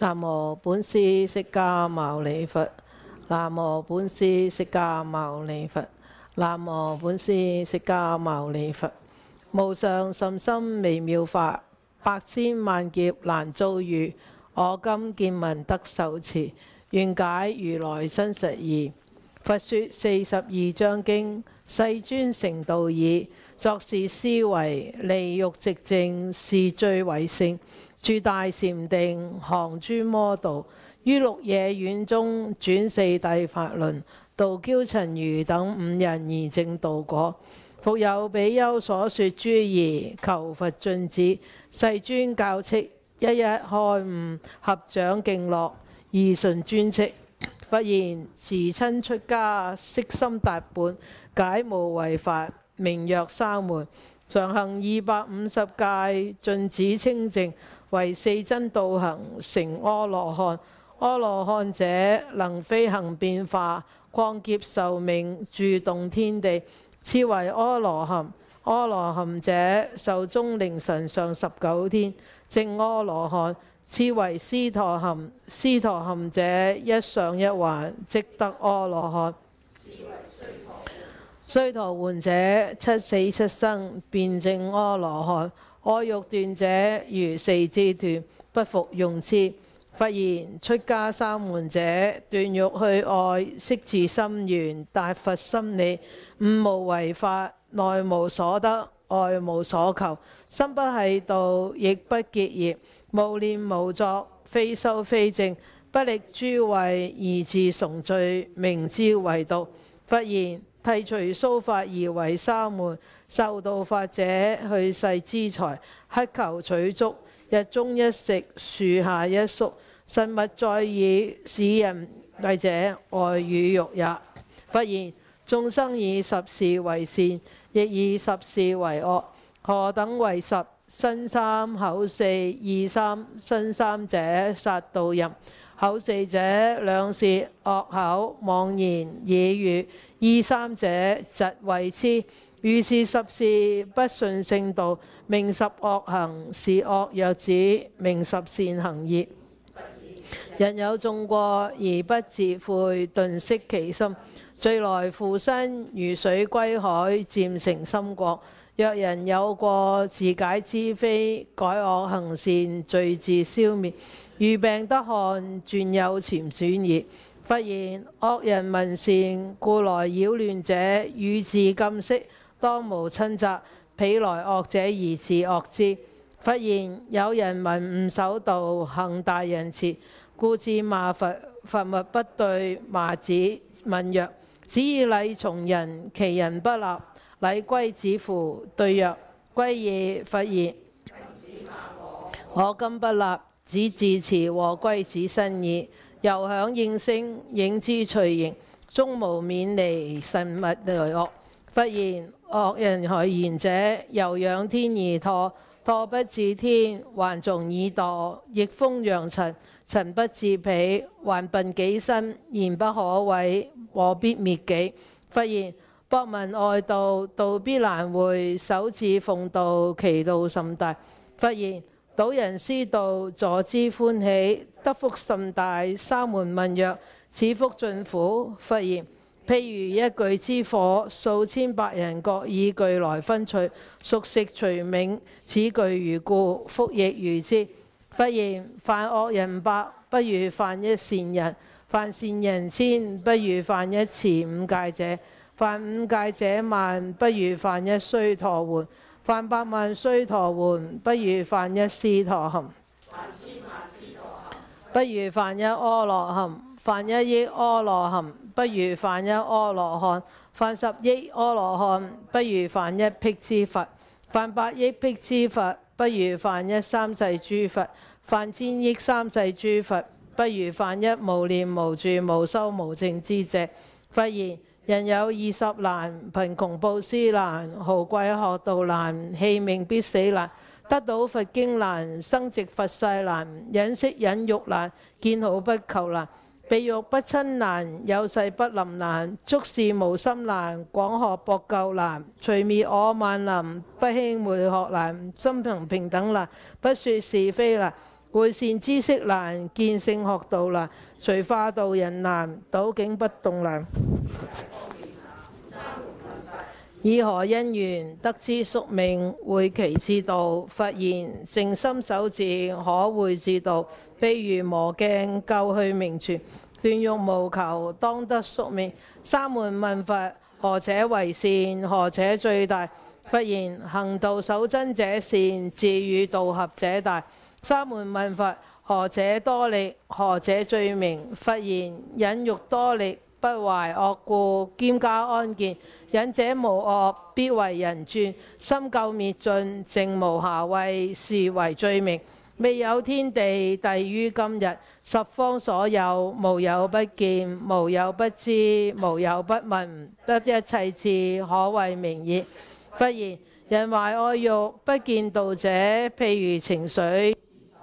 南無本師釋迦牟尼佛。南無本師釋迦牟尼佛。南無本師釋迦牟尼佛。無上甚深微妙法，百千萬劫難遭遇。我今見聞得受持，願解如來真實義。佛說42章經，世尊成道已。作是思維，離欲直正，是最為勝。住大禪定，降諸魔道。於鹿野苑中，轉四諦法輪，度憍陳如等5人而證道果。復有比丘所說諸疑，求佛盡止。世尊教敕，一一開悟，合掌敬樂，義順專敕。佛言：自親出家，悉心達本，解無為法，名曰三門。常行250戒，盡止清淨，為四真道行，成阿羅漢。阿羅漢者，能飛行變化，曠劫壽命，住動天地，此為阿羅漢。阿羅漢者，壽終凌晨上19天，證阿羅漢。此為斯陀含。斯陀含者，一上一還，即得阿羅漢。須陀洹者，七死七生，便證阿羅漢。愛欲斷者，如四肢斷，不復用痴。佛言：出家三門者，斷欲去愛，悉自心緣，達佛心理，悟無為法，內無所得，外無所求，心不繫道，亦不結業，無念無作，非修非證，不力諸慧，而自崇罪，名之為道。佛言：剃除鬚髮而為三門。受道法者，去世資財，乞求取足，日中一食，樹下一宿，實物在耳，使人畏者，愛語欲也。佛言：眾生以十事為善，亦以十事為惡。何等為十？身三、口四、意三。身三者，殺盜淫；口四者，兩舌、惡口、妄言、綺語；意三者，嫉恚痴。如是十事，不順聖道，名十惡行；是惡若止，名十善行業。人有眾過而不自悔，頓息其心，罪來附身，如水歸海，漸成心國。若人有過，自解知非，改惡行善，罪自消滅。如病得汗，轉有潛損矣。佛言：惡人聞善，故來擾亂者，汝自禁息，當無親責，彼來惡者而自惡之。佛言：有人聞悟守道，行大仁慈，故至罵佛。佛勿不對，罵子。問曰：子以禮從人，其人不立，禮歸子乎？對曰：歸矣。佛言：我今不立，子自持禍歸子身矣。又響應聲，應知隨形，終無免離，慎勿為惡。佛言：惡人何言者？由仰天而墮，墮不至天，還從以墮；逆風揚塵，塵不至彼，還笨己身，言不可毀，禍必滅己。佛言：博聞外道，道必難會，首次奉道，其道甚大。佛言：導人思道，助之歡喜，得福甚大。沙門問曰：此福盡乎？佛言：譬如一炬之火，數千百人各以炬來分取，熟食隨冥，此炬如故，福亦如之。佛言：犯惡人百，不如犯一善人；犯善人千，不如犯一持五戒者；犯五戒者萬，不如犯一須陀洹；犯百萬須陀洹，不如犯一斯陀含；不如犯一阿羅漢；犯一億阿羅漢，不如犯一阿羅漢；犯10億阿羅漢，不如犯一辟支佛；犯100億辟支佛，不如犯一三世諸佛；犯1000億三世諸佛，不如犯一無念無住無修無證之者。佛言：人有20難，貧窮布施難，豪貴學道難，器命必死難，得到佛經難，生殖佛世難，忍息忍辱難，見好不求難，避欲不親難，有世不臨難，觸事無心難，廣學博究難，除滅我慢難，不輕昧學難，心平平等難，不說是非難， 會善知識難，見性學道難，隨化度人難，睹境不動難。以何因緣得知宿命，會其至道？佛言：靜心守志，可會至道。譬如磨鏡，究去名存，斷欲無求，當得宿命。三門問佛：何者為善？何者最大？佛言：行道守真者善，自與道合者大。三門問佛：何者多力？何者最明？佛言：忍辱多力，不懷惡故，兼加安見。忍者無惡，必為人尊。心究滅盡，淨無瑕穢，是為最明。未有天地，帝於今日。十方所有，無有不見，無有不知，無有不聞。得一切智，可謂明也。佛言：人懷愛欲，不見道者，譬如情水。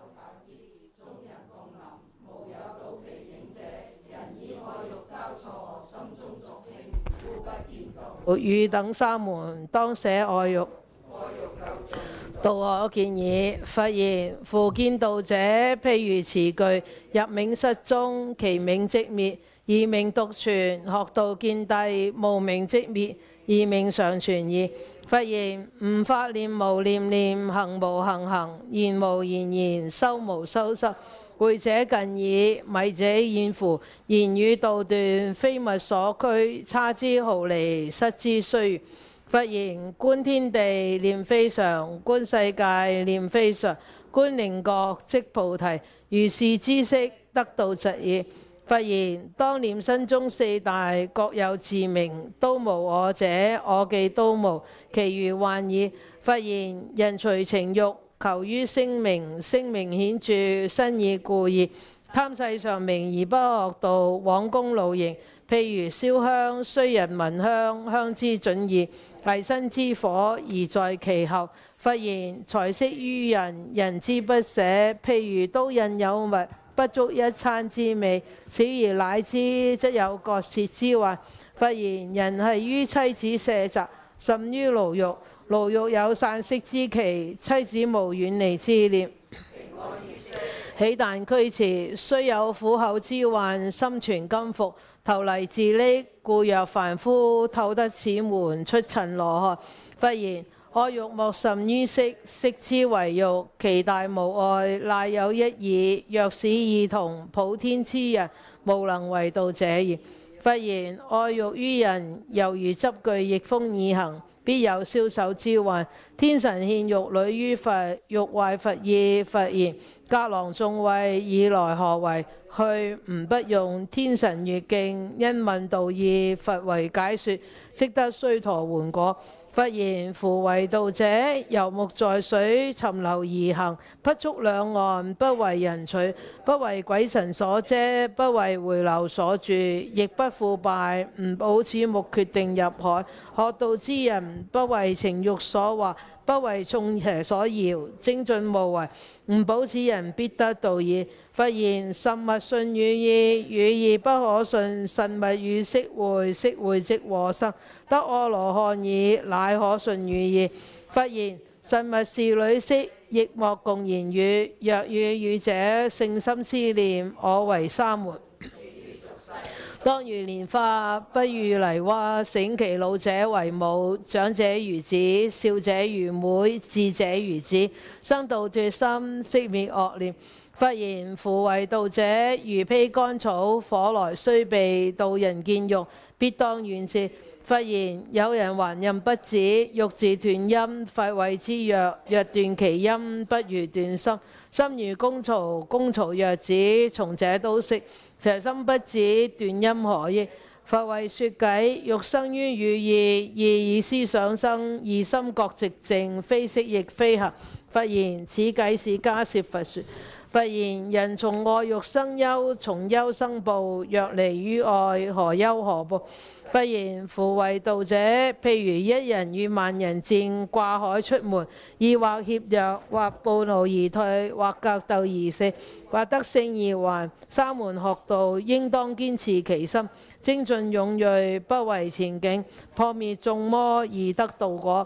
汝等三門，當捨愛欲，道可見矣。佛言：夫見道者，譬如詞句，入冥室中，其冥即滅，而冥獨存；學道見諦，無冥即滅，而冥常存矣。佛言：吾法念無念念，行無行行，言無言言，修無修修。會者近矣，迷者遠乎。言語道斷，非物所拘，差之毫厘，失之須臾。佛言：觀天地，念非常；觀世界，念非常；觀靈覺，即菩提。如是知識，得道疾矣。佛言：當念身中四大，各有自名，都無我者，我記都無，其餘幻矣。佛言：人隨情欲，求於聲名，聲名顯著，身已故矣。貪世上名而不學道，枉功勞形。譬如燒香，雖人聞香，香之準矣，危身之火，而在其後。佛言：財色於人，人之不捨。譬如刀刃有物，不足一餐之味，小兒乃知，則有割舌之患。佛言：人繫於妻子舍宅，甚於牢獄。牢獄有散息之期，妻子無遠離之念。喜但驅馳，雖有苦口之患，心存甘伏，投泥自溺，故若凡夫，透得此門，出塵羅漢。佛言：愛欲莫甚於色，色之為欲，其大無礙，賴有一耳。若使異同，普天之人，無能為道者也。佛言：愛欲於人，猶如執炬逆風而行，必有燒手之患。天神獻玉女於佛，欲壞佛意。佛言：隔廊眾位，以來何為？去，吾不用。天神悅敬，因問道義，佛為解說，即得須陀洹果。佛言：夫為道者，游木在水，尋流而行，不觸兩岸，不為人取，不為鬼神所遮，不為回流所住，亦不腐敗。吾保此木決定入海。學道之人，不為情欲所惑，不為眾邪所搖，精進無為。吾保此人必得道矣。佛言：慎勿信語意，語意不可信。慎勿與色會，色會即禍生。得阿羅漢已，乃可信語意。佛言：慎勿視女色，亦莫共言語。若語語者，聖心思念，我為三門。當如蓮花，不遇泥窪。醒其老者為母，長者如子，少者如妹，智者如子。生道脫心，息滅惡念。佛言：夫為道者，如披乾草，火來雖避，道人見欲，必當遠截。佛言：有人還任不止，欲自斷因，佛謂之曰：若斷其因，不如斷心。心如工曹，工曹若止，從者都息。邪心不止，斷因何益？佛為說偈：欲生於語意，意以思想生，意心覺寂靜，非色亦非行。佛言：此偈是迦葉佛說。佛言：人從愛欲生憂，從憂生怖。若離於愛，何憂何怖？佛言：夫為道者，譬如一人與萬人戰，掛海出門，意或怯弱，或暴怒而退，或格鬥而死，或得勝而還。三門學道，應當堅持其心，精進勇銳，不為前境，破滅眾魔而得道果。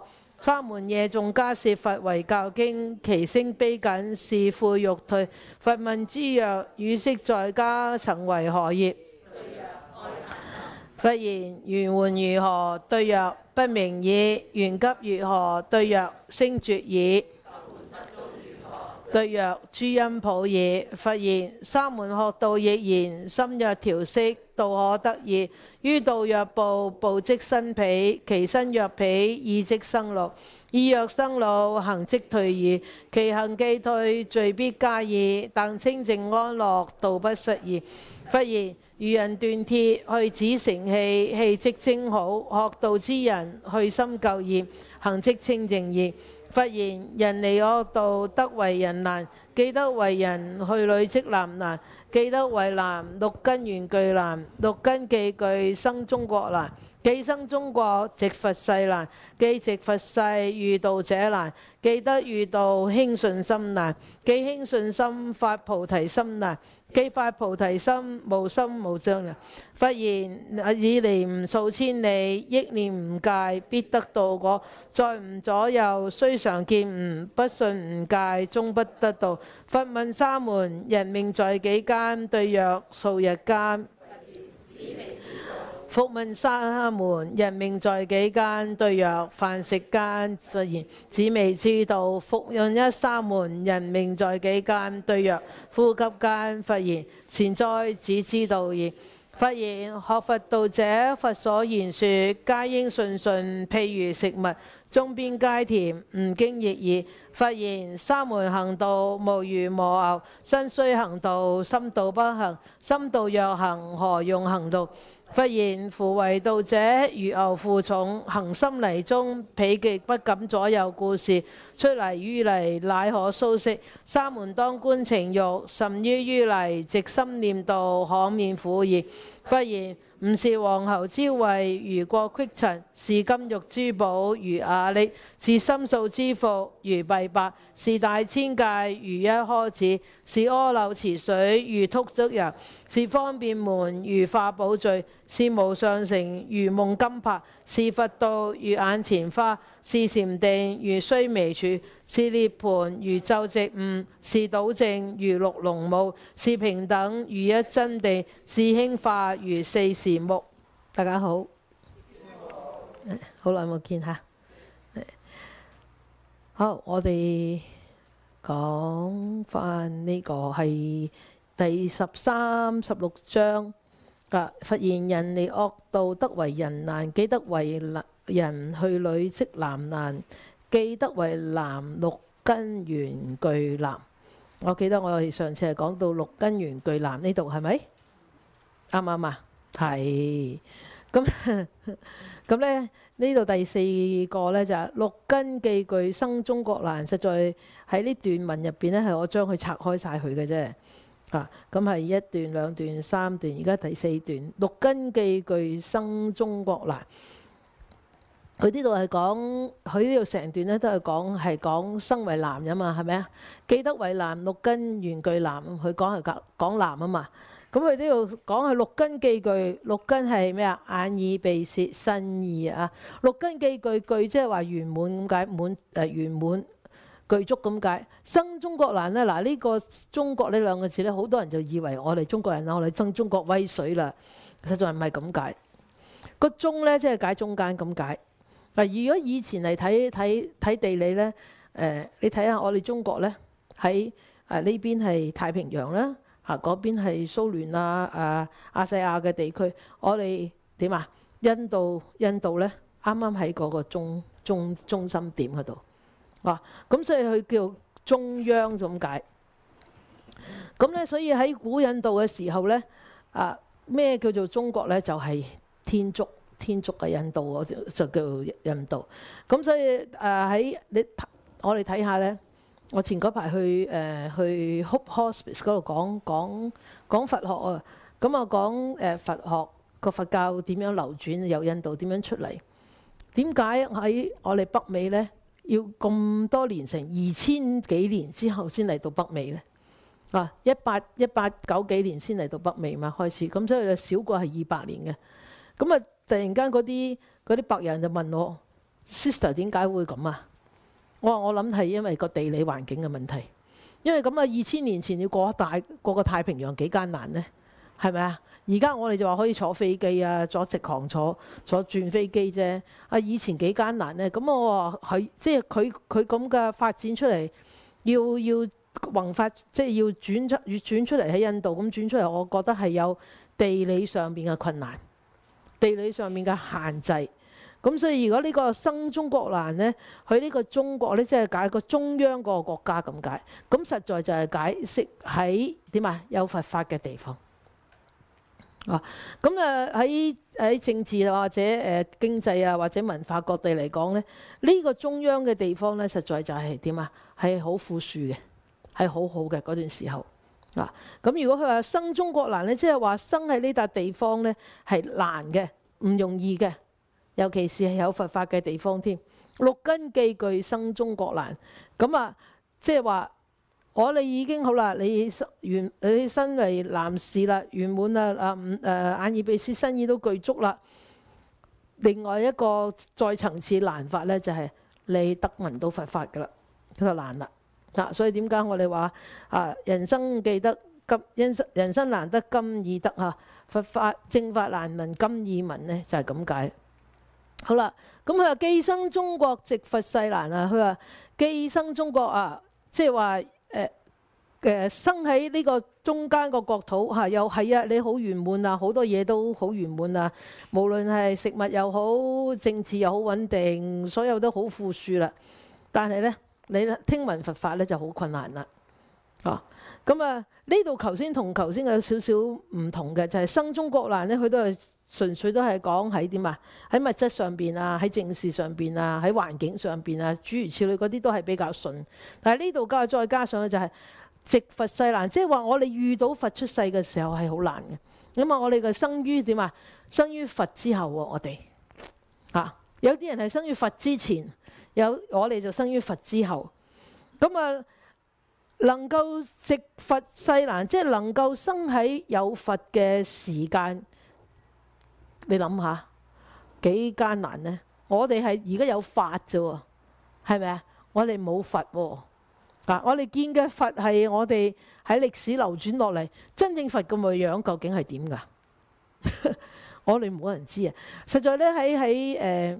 他們夜誦迦葉佛為教經，其聲卑緊，是悔欲退。佛問之曰：汝昔在家曾為何業？佛言：緣緩如何？對曰：不明矣。緣急如何？對曰：聲絕矣。對曰：諸因普矣。佛言：沙門學道亦然，心若調息，道可得矣。於道若步，步即生彼；其身若彼，意即生怒。意若生怒，行即退矣。其行既退，罪必加矣。但清淨安樂，道不失矣。佛言：如人鍛鐵，去子成器，器即精好。學道之人，去心垢染，行即清淨矣。佛言：人離惡道，得為人難。既得為人，去履即男難。既得為男，六根緣具難。六根既具，生中國難。既生中國，值佛世難。既值佛世，遇道者難。既得遇道，輕信心難。既輕信心，發菩提心難。既發菩提心，無心無障難。佛言：已離吾數千里，憶念吾戒，必得道果。在吾左右，雖常見吾，不信吾戒，終不得道。佛問沙門：人命在幾間？對曰：數日間。復問沙門：人命在幾間？對曰：飯食間。佛言：子未知道。復問一沙門：人命在幾間？對曰：呼吸間。佛言：善哉，子知道矣。佛言：學佛道者，佛所言說，皆應信信，譬如食物，中邊皆甜，吾經亦爾。佛言：沙門行道，無如磨牛，身須行道，心道不行。心道若行，何用行道？佛言：夫為道者，如牛負重，行深泥中，彼極不敢左右顧視。出泥淤泥，乃可蘇息。沙門當觀情欲，甚於淤泥，直心念道，可免苦矣。佛言：吾是王侯之位，如過隙塵；是金玉珠寶，如瓦礫；是深素之服，如敝帛；是大千界，如一柯子；是阿耨池水，如兎足油；是方便門，如化寶聚；是無上城，如夢金柏；是佛道，如眼前花；是禪定，如須彌柱；是涅槃，如晝夕悟；是倒正，如六龍舞；是平等，如一真地；是興化，如四時木。大家好，好耐冇見嚇。好，我哋講翻呢個係第13、16章。佛言：人離惡道，得為人難。既得為人，去履即男難。既得為男，六根緣具難。我記得我哋上次係講到六根緣具難呢度係咪？啱唔啱啊？係。咁咧呢度第4個呢，就係六根既具，生中國難。實在喺呢段文入邊呢，係我將佢拆開晒佢嘅啫。咁係1段、2段、3段，而家第4段。六根既具，生中國難。佢呢度係講，佢呢度成段咧都係講生為男嘅嘛，係咪啊？既得為男，六根緣具難。佢講係講男啊嘛。咁佢呢度講係六根既具，六根係咩啊？眼耳鼻舌身意啊。六根既具，具即係話圓滿咁解，圓滿具足咁解。生中國難咧，嗱呢個中國呢兩個字咧，好多人就以為我哋中國人啦，我哋爭中國威水啦，實在唔係咁解。個中咧即係解中間咁解。嗱，如果以前嚟睇地理咧，你睇下我哋中國咧喺呢邊係太平洋啦。嗰邊係蘇聯啊、亞細亞嘅地區，我哋點啊？印度咧，啱啱喺嗰個中心點嗰度，咁所以佢叫中央咁解。咁咧，所以喺古印度嘅時候咧，咩叫做中國咧？就係天竺嘅印度，就叫印度。咁所以我哋睇下咧。我前嗰排去 Hope Hospice 嗰度講佛學啊，咁啊講佛學個佛教點樣流轉，由印度點樣出嚟？點解喺我哋北美咧要咁多年，成2000幾年之後先嚟到北美咧？1890幾年先嚟到北美嘛開始，咁所以就少過係200年嘅。咁啊，突然間嗰啲白人就問我： Sister 點解會咁啊？我諗係因為個地理環境嘅問題。因為咁啊，2000年前要過個太平洋幾艱難呢？係咪啊？而家我哋就話可以坐飛機啊，坐直航坐轉飛機啫。以前幾艱難呢？咁我話係即係佢咁嘅發展出嚟，要宏發，即係要轉出嚟喺印度咁轉出嚟，我覺得係有地理上邊嘅困難，地理上面嘅限制。咁所以如果呢個生中國難呢，佢呢個中國呢，即係解個中央個國家咁解。咁實在就係解釋喺點啊？有佛法嘅地方。咁喺政治或者經濟啊或者文化各地嚟講呢，呢個中央嘅地方呢，實在就係點啊？係好富庶嘅，係好好嘅嗰段時候。咁如果佢話生中國難呢，即係話生喺呢笪地方呢，係難嘅，唔容易嘅。尤其是係有佛法嘅地方添，六根寄具生中國難。咁啊，即係話我哋已經好啦，你身為男士啦，圓滿啦，眼耳鼻舌身意都具足啦。另外一個再層次難法咧，就係你得聞到佛法噶啦，佢就難啦。所以點解我哋話人生記得人生難得今已得佛法正法難聞今已聞呢，就係咁解。好啦，咁佢話寄生中國值佛世難啊！佢話寄生中國啊，即係話生喺呢個中間個國土又係啊，你好圓滿啊，好多嘢都好圓滿啊，無論係食物又好，政治又好穩定，所有都好富庶啦。但係呢，你聽聞佛法呢就好困難啦。咁呢度頭先同頭先有少少唔同嘅，就係生中國難呢，佢都係。純粹都係講喺點啊？喺物質上邊啊，喺政事上邊啊，喺環境上邊啊，諸如此類嗰啲都係比較順。但係呢度再加上咧就係值佛世難，即係話我哋遇到佛出世嘅時候係好難嘅。咁我哋嘅生於點啊？生於佛之後喎，我哋有啲人係生於佛之前，我哋就生於佛之後。咁能夠值佛世難，即係能夠生喺有佛嘅時間。你諗下幾艱難呢？我哋係而家有法啫喎，係咪啊？我哋冇佛喎。我哋見嘅佛係我哋喺歷史流轉落嚟，真正佛咁嘅樣究竟係點㗎？我哋冇人知啊！實在咧喺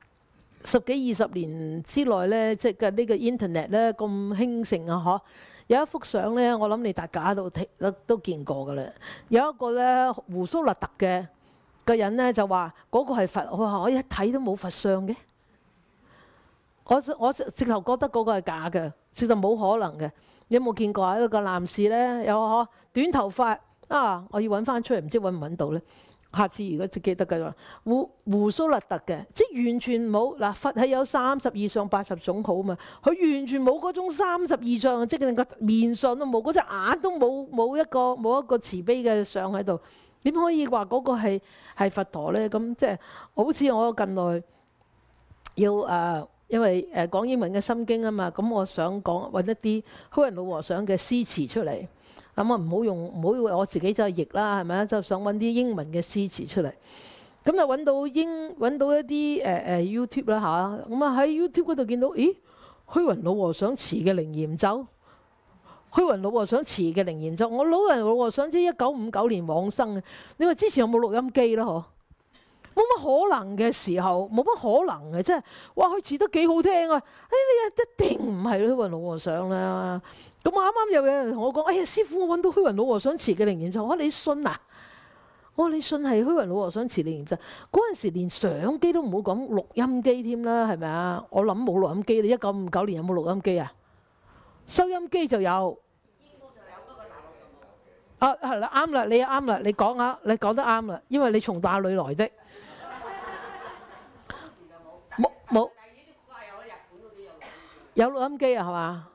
10幾20年之內咧，即係呢個 internet 咧咁興盛啊！有一幅相咧，我諗你大家都見過㗎啦。有一個咧鬍鬚立突嘅個人咧就話嗰個係佛，我話我一睇都冇佛相嘅，我直頭覺得嗰個係假嘅，直頭冇可能嘅。你有冇見過啊？一個男士咧有短頭髮我要揾翻出嚟，唔知揾唔揾到咧。下次如果記得嘅話，鬍鬚立突嘅，即係完全冇嗱。佛係有32相80種好嘛，佢完全冇嗰種32相，即係個面相都冇，嗰隻眼都冇一個慈悲嘅相喺度。點可以話嗰個係佛陀呢？咁即係好似我近來要因為講英文嘅心經啊嘛，咁我想揾一啲虛雲老和尚嘅詩詞出嚟。咁唔好以為我自己就係譯啦，係咪啊？就想揾啲英文嘅詩詞出嚟。咁就揾到一啲YouTube 啦嚇。咁喺 YouTube 嗰度見到，咦？虛雲老和尚詞嘅靈嚴咒。虛雲老和尚詞嘅靈嚴咒，我老和尚即係1959年往生嘅。你話之前有冇錄音機啦？嗬，冇乜可能嘅時候，冇乜可能嘅，即係哇，佢詞得幾好聽啊！你一定唔係虛雲老和尚啦。咁我啱啱又有人同我講，哎呀，師傅，我揾到虛雲老和尚詞嘅靈嚴咒，我話你信啊？我話你信係虛雲老和尚詞靈嚴咒？嗰陣時連相機都唔好講錄音機添啦，係咪啊？我諗冇錄音機，你1959年有冇錄音機啊？收音機就有，應該就有，不過大陸就冇。係啦，啱啦，你啱啦，你講啊，你講得啱啦，因為你從哪裏來的？冇。有錄音機啊，係嘛？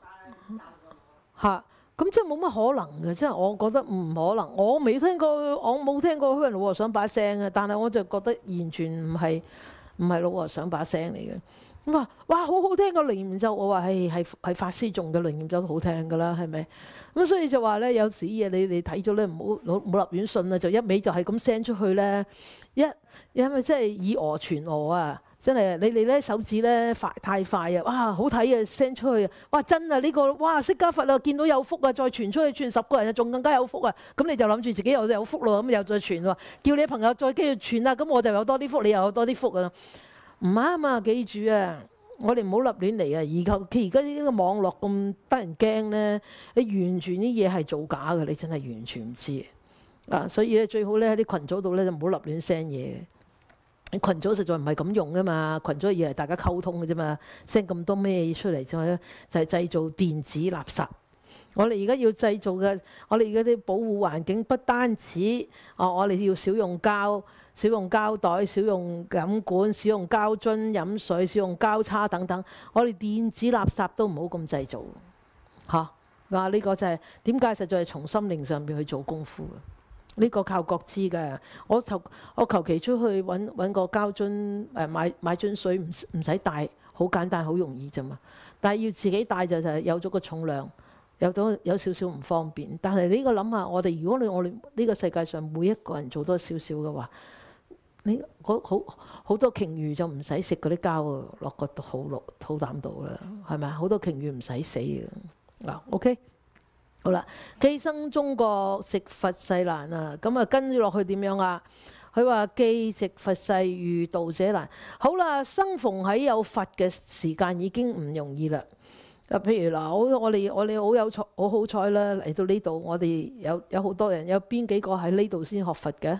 咁真係冇乜可能嘅，真係我覺得唔可能。我冇聽過虛雲老和尚把聲嘅，但係我就覺得完全唔係老和尚把聲嚟嘅。咁話哇，好好聽個靈嚴咒，我話係法師誦嘅靈嚴咒都好聽㗎啦，係咪？咁所以就話咧，有時嘢你睇咗咧，唔好立亂信啊，就一味就係咁 send 出去咧，因為真係以訛傳訛啊！ 真係你哋咧手指咧太快啊！哇，好睇啊，send 出去啊！哇，真啊呢個哇釋迦佛啊，見到有福啊，再傳出去傳10個人啊，仲更加有福啊！咁你就諗住自己又有福咯，咁又再傳喎，叫你朋友再繼續傳啊，咁我就有多啲福，你又有多啲福啊！唔啱啊！記住啊，我哋唔好立亂嚟啊！而家呢個網絡咁得人驚咧，你完全啲嘢係造假嘅，你真係完全唔知啊！所以咧最好咧喺啲群組度咧就唔好立亂 send 嘢。群組實在唔係咁用噶嘛，群組以為大家溝通嘅啫嘛，send 咁多咩嘢出嚟就係製造電子垃圾。我哋而家要製造嘅，我哋而家啲保護環境不單止我哋要少用膠袋、少用飲管、少用膠樽飲水、少用膠叉等等，我哋電子垃圾都唔好咁製造嚇。呢個就係點解實在係從心靈上邊去做功夫嘅。呢個靠覺知㗎，我求其出去揾個膠樽買樽水唔使帶，好簡單好容易啫嘛。但係要自己帶就係有咗個重量，有少少唔方便。但係呢個諗下，我哋呢個世界上每一個人做多少少嘅話，好多鯨魚就唔使食嗰啲膠啊，落個肚腩度啦，係咪啊？好多鯨魚唔使死嘅嗱，OK。好啦，寄生中國值佛世難啊！咁啊，跟住落去點樣啊？佢話寄值佛世遇道者難。好啦，生逢喺有佛嘅時間已經唔容易啦。譬如嗱，我哋好好彩啦，嚟到呢度，我哋有好多人，有邊幾個喺呢度先學佛嘅？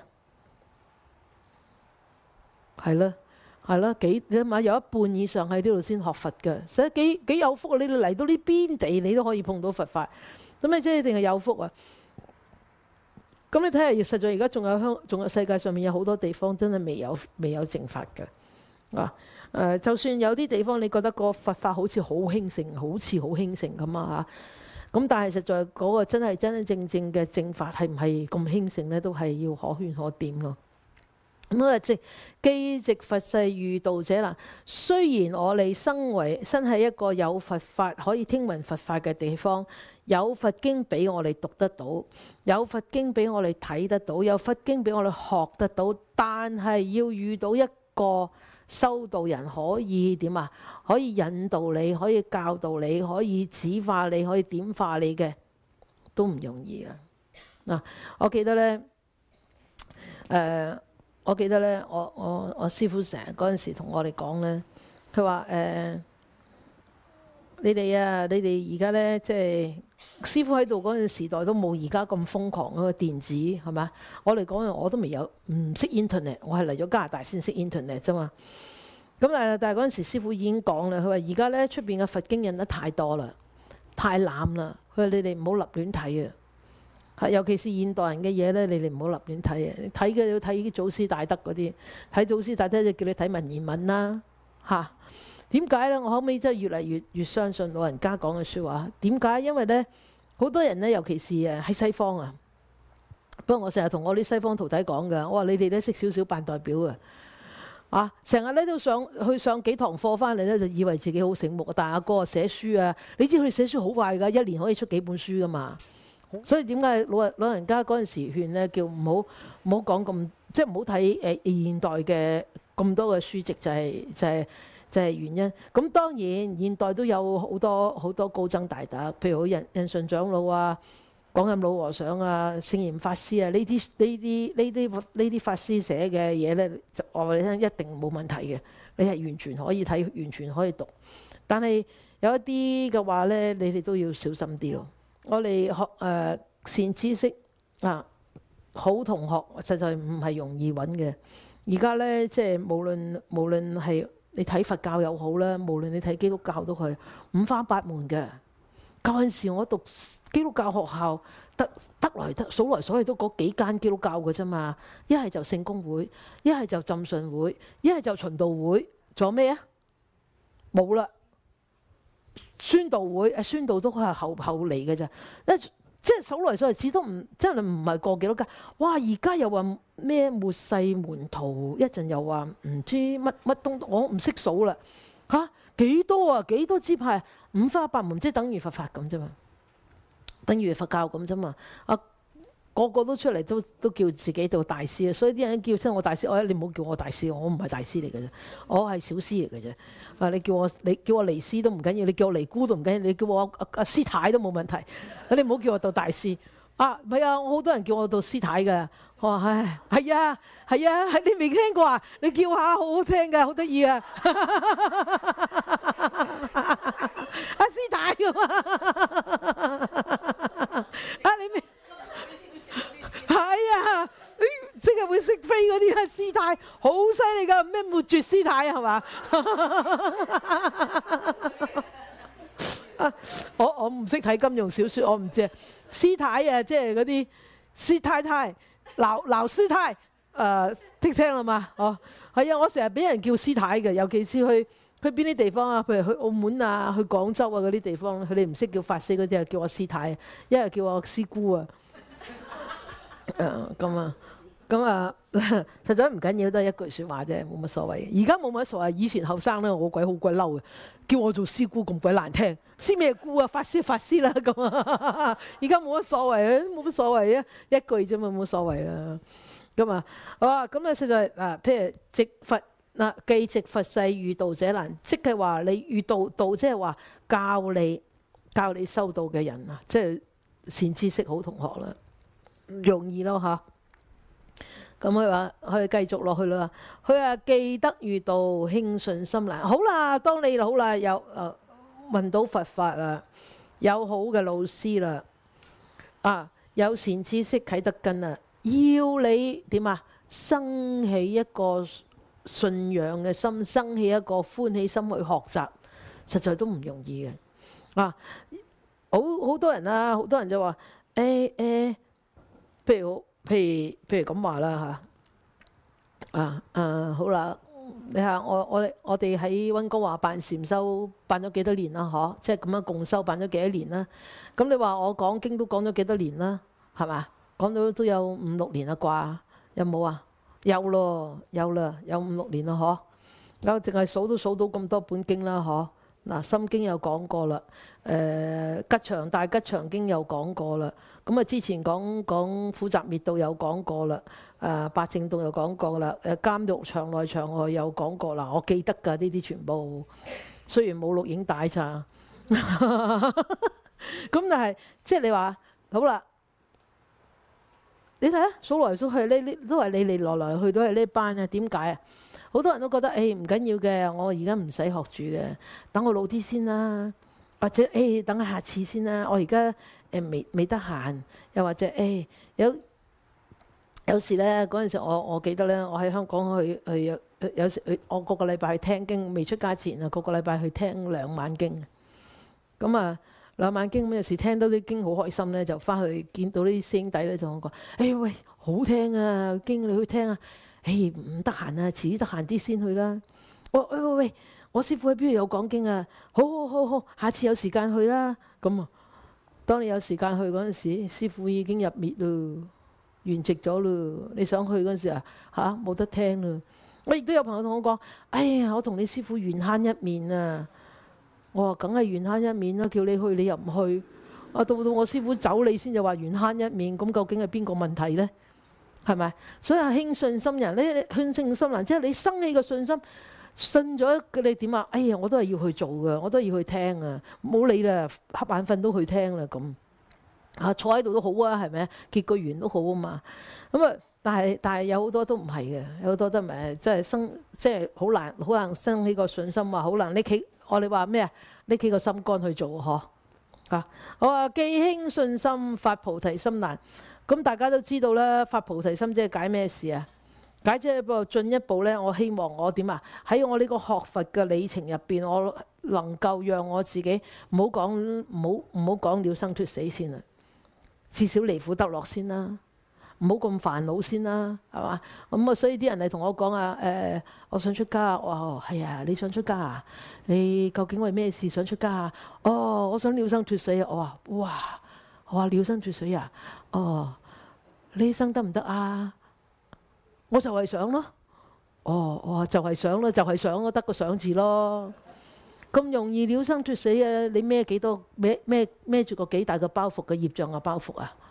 係啦，你諗下，有一半以上喺呢度先學佛嘅，所以幾有福啊！你嚟到呢邊地，你都可以碰到佛法。咁你即係一定係有福啊！咁你睇下，實在而家仲有世界上面有好多地方真係未有正法嘅就算有啲地方你覺得個佛法好似好興盛咁啊嚇，咁但係實在嗰個真正嘅正法係唔係咁興盛咧，都係要可圈可點咯。咁啊，寄值佛世遇道者難。雖然我哋身喺一個有佛法可以聽聞佛法嘅地方，有佛經俾我哋讀得到，有佛經俾我哋睇得到，有佛經俾我哋學得到，但係要遇到一個修道人可以點啊？可以引導你，可以教導你，可以指化你，可以點化你嘅，都唔容易啊！我記得咧，我師父成日嗰陣時同我哋講咧，佢話你哋而家咧，即係師父喺度嗰陣時代都冇而家咁瘋狂嗰個電子係咪？我哋講我都未有唔識 internet， 我係嚟咗加拿大先識 internet 啫嘛。咁但係嗰陣時師父已經講啦，佢話而家咧出邊嘅佛經印得太多啦，太濫啦。佢話你哋唔好立亂睇啊！尤其是現代人嘅嘢咧，你哋唔好立亂睇啊！睇嘅要睇祖師大德嗰啲，睇祖師大德就叫你睇文言文啦嚇。點解咧？我後尾真係越嚟越相信老人家講嘅説話。點解？因為咧好多人咧，尤其是喺西方啊。不過我成日同我啲西方徒弟講㗎，我話你哋咧識少少扮代表啊！成日咧都上幾堂課翻嚟咧，就以為自己好醒目。但係阿哥寫書啊，你知佢哋寫書好快㗎，一年可以出幾本書㗎嘛。所以點解老人家嗰陣時勸咧，叫唔好講咁，即係唔好睇現代嘅咁多嘅書籍，就係原因。咁當然現代都有好多高僧大德，譬如好印順長老啊、廣欽老和尚啊、聖嚴法師啊，呢啲法師寫嘅嘢咧，我話你聽一定冇問題嘅，你係完全可以睇，完全可以讀。但係有一啲嘅話咧，你哋都要小心啲咯。我哋學善知識好同學實在唔係容易揾嘅。而家咧即係無論係你睇佛教又好啦，無論你睇基督教都係五花八門嘅。嗰陣時我讀基督教學校，數來數去都嗰幾間基督教嘅啫嘛。一係就聖公會，一係就浸信會，一係就循道會，仲有咩啊？冇啦。宣道會，宣道都係後嚟嘅啫。即係數來數去，只都唔真係唔係過幾多間。哇！而家又話咩末世門徒，一陣又話唔知乜東，我唔識數啦嚇。幾多啊？幾多支派？五花八門，即係等於佛法咁啫嘛，等於佛教咁啫嘛。 個個都出嚟都叫自己做大師啊，所以啲人叫親我大師，你唔好叫我大師，我唔係大師嚟嘅啫，我係小師嚟嘅啫。你叫我尼師都唔緊要，你叫我尼姑都唔緊要，你叫我阿師太都冇問題。你唔好叫我做大師。唔係啊，我好多人叫我做師太㗎。我話係啊，你未聽過啊？你叫下，好好聽㗎，好得意啊！阿師太㗎嘛，你未？係啊，即係會識飛嗰啲師太，好犀利㗎，咩沒絕師太係嘛？我唔識睇金庸小説，我唔知啊。師太啊，即係嗰啲師太太、鬧師太，聽啦嘛？係啊，我成日俾人叫師太嘅，尤其是去邊啲地方啊，譬如去澳門啊、去廣州啊嗰啲地方，佢哋唔識叫法師嗰啲啊，叫我師太，一係叫我師姑啊。咁啊，實在唔緊要，都係一句説話啫，冇乜所謂。而家冇乜所謂，以前後生咧，我好鬼嬲嘅，叫我做師姑咁鬼難聽，師咩姑啊，法師啦咁啊。而家冇乜所謂啊，冇乜所謂啊，一句啫嘛，冇所謂啦。咁啊，好啊，咁啊，實在嗱，譬如值佛嗱，既值佛世遇道者難，即係話你遇道，即係話教你修道嘅人啊，即係善知識好同學啦，唔容易咯嚇。咁佢話佢繼續落去啦。佢話既得遇道，輕信心難。好啦，當你好啦，有聞到佛法啦，有好嘅老師啦，有善知識啟德根啦，要你點啊？生起一個信仰嘅心，生起一個歡喜心去學習，實在都唔容易嘅。好多人啊，好多人就話譬如咁話啦嚇，好啦，你睇我哋喺溫哥華辦禪修辦咗幾多年啦？即係咁樣共修辦咗幾多年啦？咁你話我講經都講咗幾多年啦？係嘛？講到都有5-6年啦啩？有冇啊？有咯，有5-6年啦我淨係數都數到咁多本經啦嗱，《心經》又講過啦，大吉祥經又講過啦，咁啊之前講苦集滅道又講過啦，八正道又講過啦，監獄牆內牆外又講過啦，我記得㗎呢啲全部，雖然冇錄影帶咋，咁但係即係你話好啦，你睇下數來數去呢都係你來去都係呢班啊，點解啊？好多人都覺得唔緊要嘅，我而家唔使學住嘅，等我老啲先啦，或者等我下次先啦，我而家未得閒，又或者有時咧嗰陣時我記得咧，我喺香港去有時我個禮拜去聽經，未出家前啊，個禮拜去聽2晚經，咁啊2晚經咁有時聽到啲經好開心咧，就翻去見到啲師兄弟咧就講喂，好聽啊，經你去聽啊。唔得閒啊，遲啲得閒啲先去啦。喂，我師父喺邊度有講經啊？好，下次有時間去啦。咁啊，當你有時間去嗰陣時，師父已經入滅咯，圓寂咗咯。你想去嗰陣時冇得聽咯。我亦都有朋友同我講，我同你師父緣慳一面啊。我話梗係緣慳一面啦，叫你去你又唔去。到我師父走你先就話緣慳一面，咁究竟係邊個問題呢？係咪？所以輕信心人咧，輕信心難，即係你生起個信心，信咗你點啊？我都係要去做㗎，我都要去聽啊！冇理啦，瞌眼瞓都去聽啦咁。坐喺度都好啊，係咪？結個緣都好啊嘛。咁啊，但係有好多都唔係嘅，有好多都唔係，即係好難生起個信心啊，好難拎起我哋話咩啊？拎起個心肝去做我話既輕信心，發菩提心難。咁大家都知道啦，發菩提心即係解咩事啊？解即係進一步咧，我希望我點啊？喺我呢個學佛嘅里程入邊，我能夠讓我自己唔好講了生脱死先啦，至少離苦得樂先啦，唔好咁煩惱先啦，係嘛？咁啊，所以啲人嚟同我講我想出家。係啊，你想出家啊？你究竟為咩事想出家啊？我想了生脱死啊！我話哇！我話了生脱死啊！呢生得唔得啊？我就係想咯。我話就係想咯，就係想咯，得個想字咯。咁容易了生脱死啊！你孭住個幾大嘅包袱嘅業障嘅包袱啊！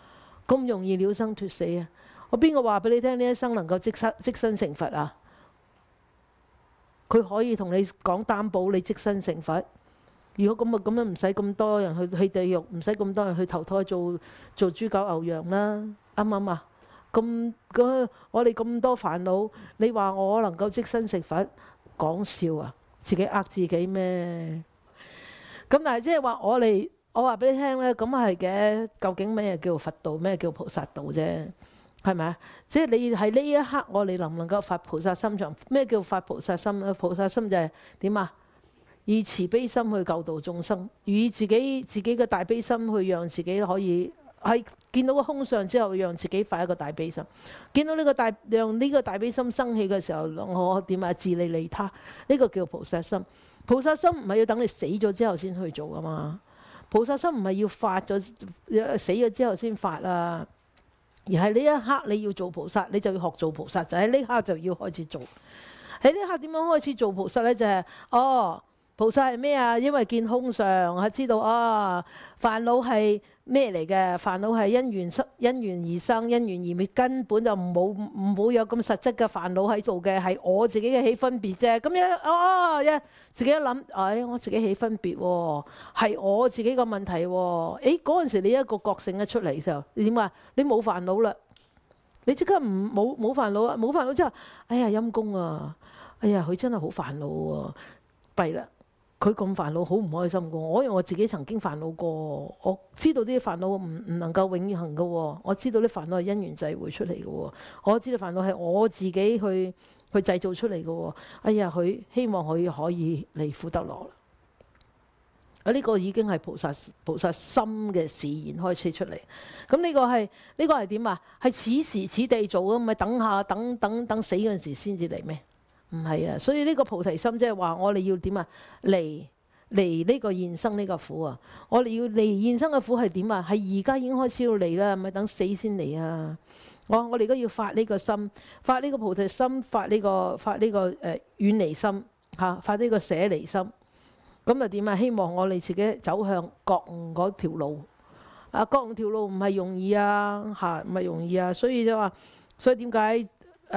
咁容易了生脫死啊！我邊個話俾你聽呢一生能夠即身成佛啊？佢可以同你講擔保你即身成佛。如果咁樣唔使咁多人去地獄，唔使咁多人去投胎做豬狗牛羊啦，啱唔啱啊？咁我哋咁多煩惱，你話我能夠即身成佛？講笑啊！自己呃自己咩？咁但係即係話我話俾你聽咧，咁係嘅。究竟咩叫佛道，咩叫菩薩道啫？係咪啊？即係你喺呢一刻，我哋能唔能夠發菩薩心腸？咩叫發菩薩心咧？菩薩心就係點啊？以慈悲心去救度眾生，以自己嘅大悲心去讓自己可以係見到個空相之後，讓自己發一個大悲心。見到讓呢個大悲心生起嘅時候，我點啊？自利利他，呢個叫菩薩心。菩薩心唔係要等你死咗之後先去做噶嘛？菩薩心唔係要發咗死咗之後先發啊，而係呢一刻你要做菩薩，你就要學做菩薩，就喺呢刻就要開始做。喺呢刻點樣開始做菩薩呢？就係菩薩係咩啊？因為見空相，知道煩惱係咩嚟嘅？煩惱係因緣而生，因緣而滅，根本就唔會有咁實質嘅煩惱喺度嘅，係我自己嘅起分別啫。咁樣自己一諗，我自己起分別喎，係我自己個問題喎。嗰陣時你一個覺醒一出嚟嘅時候，你點啊？你冇煩惱啦，你即刻冇煩惱啊！冇煩惱之後，陰公啊！佢真係好煩惱喎，弊啦！佢咁煩惱，好唔開心嘅。因為我自己曾經煩惱過，我知道啲煩惱唔能夠永恆嘅。我知道啲煩惱係因緣際會出嚟嘅。我知道煩惱係我自己去製造出嚟嘅。佢希望佢可以離苦得樂啦。呢個已經係菩薩心嘅示現開始出嚟。咁呢個係點啊？係此時此地做啊，唔係等死嗰陣時先至嚟咩？唔係啊，所以呢個菩提心即係話我哋要點啊？離呢個現生呢個苦啊！我哋要離現生嘅苦係點啊？係而家已經開始要離啦，唔係等死先嚟啊！我哋而家要發呢個心，發呢個菩提心，發呢個遠離心嚇，發呢個捨離心。咁就點啊？希望我哋自己走向覺悟嗰條路。覺悟條路唔係容易啊，唔係容易啊！所以就話，所以點解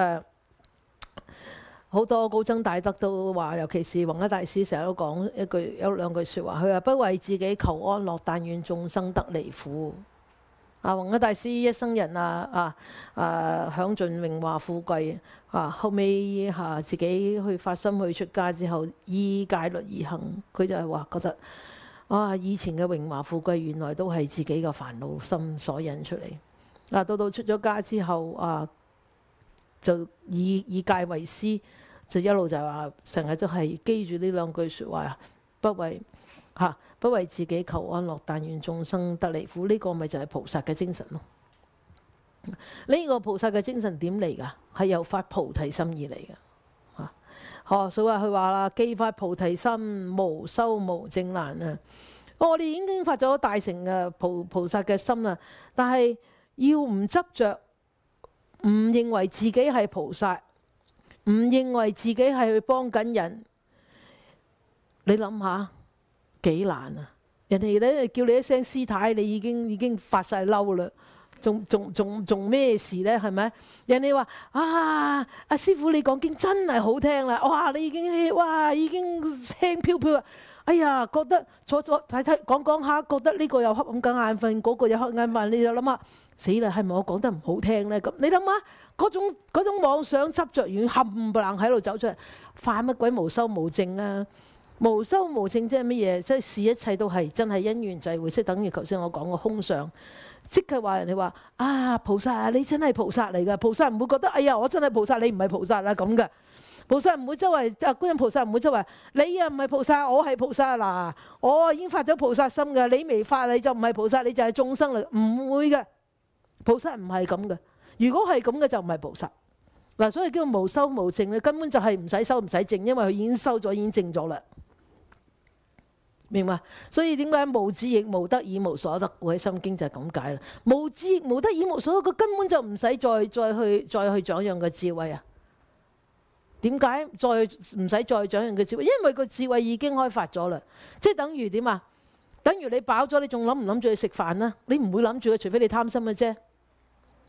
好多高僧大德都話，尤其是弘一大師成日都講有兩句説話，佢話不為自己求安樂，但願眾生得離苦。弘一大師一生人享盡榮華富貴後尾自己去發心去出家之後，依戒律而行，佢就係話覺得以前嘅榮華富貴原來都係自己嘅煩惱心所引出嚟。到出咗家之後就以戒為師，就一路就話成日都係記住呢兩句説話，不為自己求安樂，但願眾生得離苦。呢個咪就係菩薩嘅精神咯。呢個菩薩嘅精神點嚟㗎？係由發菩提心而嚟㗎。所以佢話啦，既發菩提心，無修無證難啊！我哋已經發咗大乘嘅菩薩嘅心啦，但係要唔執着，唔認為自己係菩薩，唔認為自己係去幫緊人，你諗下幾難啊！人哋咧叫你一聲師太，你已經發晒嬲啦，仲咩事呢？係咪？人哋話阿師傅你講經真係好聽啦，哇！你已經輕飄飄啊！覺得坐睇講下，覺得呢個又瞌緊眼瞓，嗰個又瞌眼瞓，你就諗下。死啦！係咪我講得唔好聽呢？咁你諗下嗰種妄想執着完冚唪唥喺度走出嚟，犯乜鬼無修無證啊？無修無證即係乜嘢？即係視一切都係真係因緣際會，即係等於頭先我講個空相，即係話人哋話菩薩啊，你真係菩薩嚟㗎。菩薩唔會覺得我真係菩薩，你唔係菩薩啊咁嘅。菩薩唔會周圍觀音菩薩唔會周圍，你唔係菩薩，我係菩薩嗱，我已經發咗菩薩心㗎，你未發你就唔係菩薩，你就係眾生嚟，唔會嘅。菩薩唔係咁嘅，如果係咁嘅就唔係菩薩嗱，所以叫無修無證咧，根本就係唔使修唔使證，因為佢已經修咗，已經證咗啦，明白？所以點解無智亦無得已無所得？故喺《心經》就係咁解啦。無智亦無得已無所得，佢根本就唔使再去長養嘅智慧啊！點解唔使再長養嘅智慧？因為個智慧已經開發咗啦，即係等於點啊？等於你飽咗，你仲諗唔諗住去食飯啊？你唔會諗住嘅，除非你貪心嘅啫。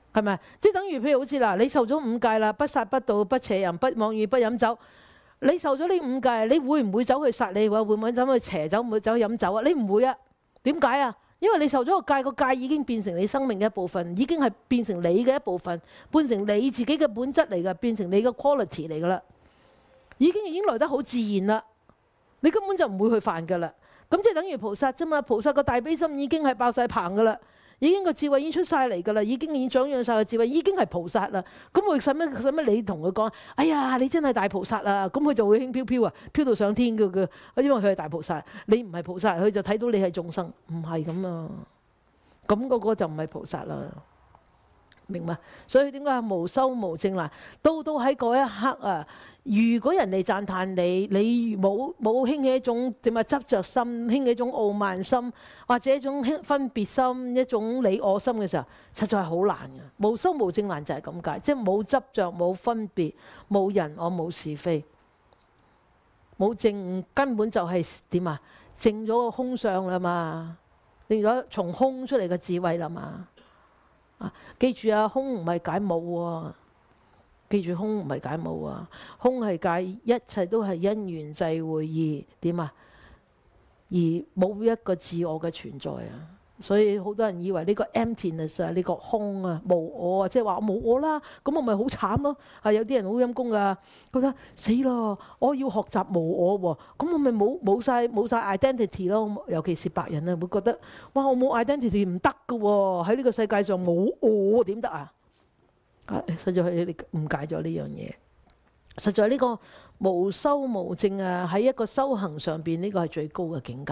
係咪？即係等於譬如好似嗱，你受咗5戒啦，不殺不盜不邪淫不妄語不飲酒。你受咗呢5戒，你會唔會走去殺你？會唔會走去邪酒？會唔會走去飲酒啊？你唔會啊？點解啊？因為你受咗個戒，個戒已經變成你生命嘅一部分，已經係變成你嘅一部分，變成你自己嘅本質嚟㗎，變成你嘅 quality 嚟㗎啦。已經來得好自然啦，你根本就唔會去犯㗎啦。咁即係等於菩薩啫嘛，菩薩個大悲心已經係爆晒棚㗎啦。已經個智慧已經出晒嚟㗎啦，已經長養晒個智慧，已經係菩薩啦。咁佢使乜你同佢講？哎呀，你真係大菩薩啊！咁佢就會輕飄飄啊，飄到上天㗎。因為佢係大菩薩，你唔係菩薩，佢就睇到你係眾生，唔係咁啊。咁嗰個就唔係菩薩啦，明嘛？所以點解無修無證難？到喺嗰一刻啊，如果人哋讚歎你，你冇興起一種點啊執着心，興起一種傲慢心，或者一種分別心，一種你我心嘅時候，實在係好難嘅。無修無證難就係咁解，即係冇執着、冇分別、冇人我、冇是非、冇證，根本就係點啊？證咗個空相啦嘛，證咗從空出嚟嘅智慧啦嘛。記住啊，空唔係解冇喎。記住，空唔係解冇啊，空係解一切都係因緣際會而點啊？而冇一個自我嘅存在啊！所以好多人以為呢個 emptiness 啊，呢個空啊，無我啊，即係話冇我啦，咁我咪好慘咯。有啲人好陰功噶，覺得死咯，我要學習無我喎，咁我咪冇晒 identity 咯。尤其是白人啊，會覺得哇，我冇 identity 唔得噶喎，喺呢個世界上冇我點得啊？實在係你誤解咗呢樣嘢。實在呢個無修無證啊，喺一個修行上邊，呢個係最高嘅境界。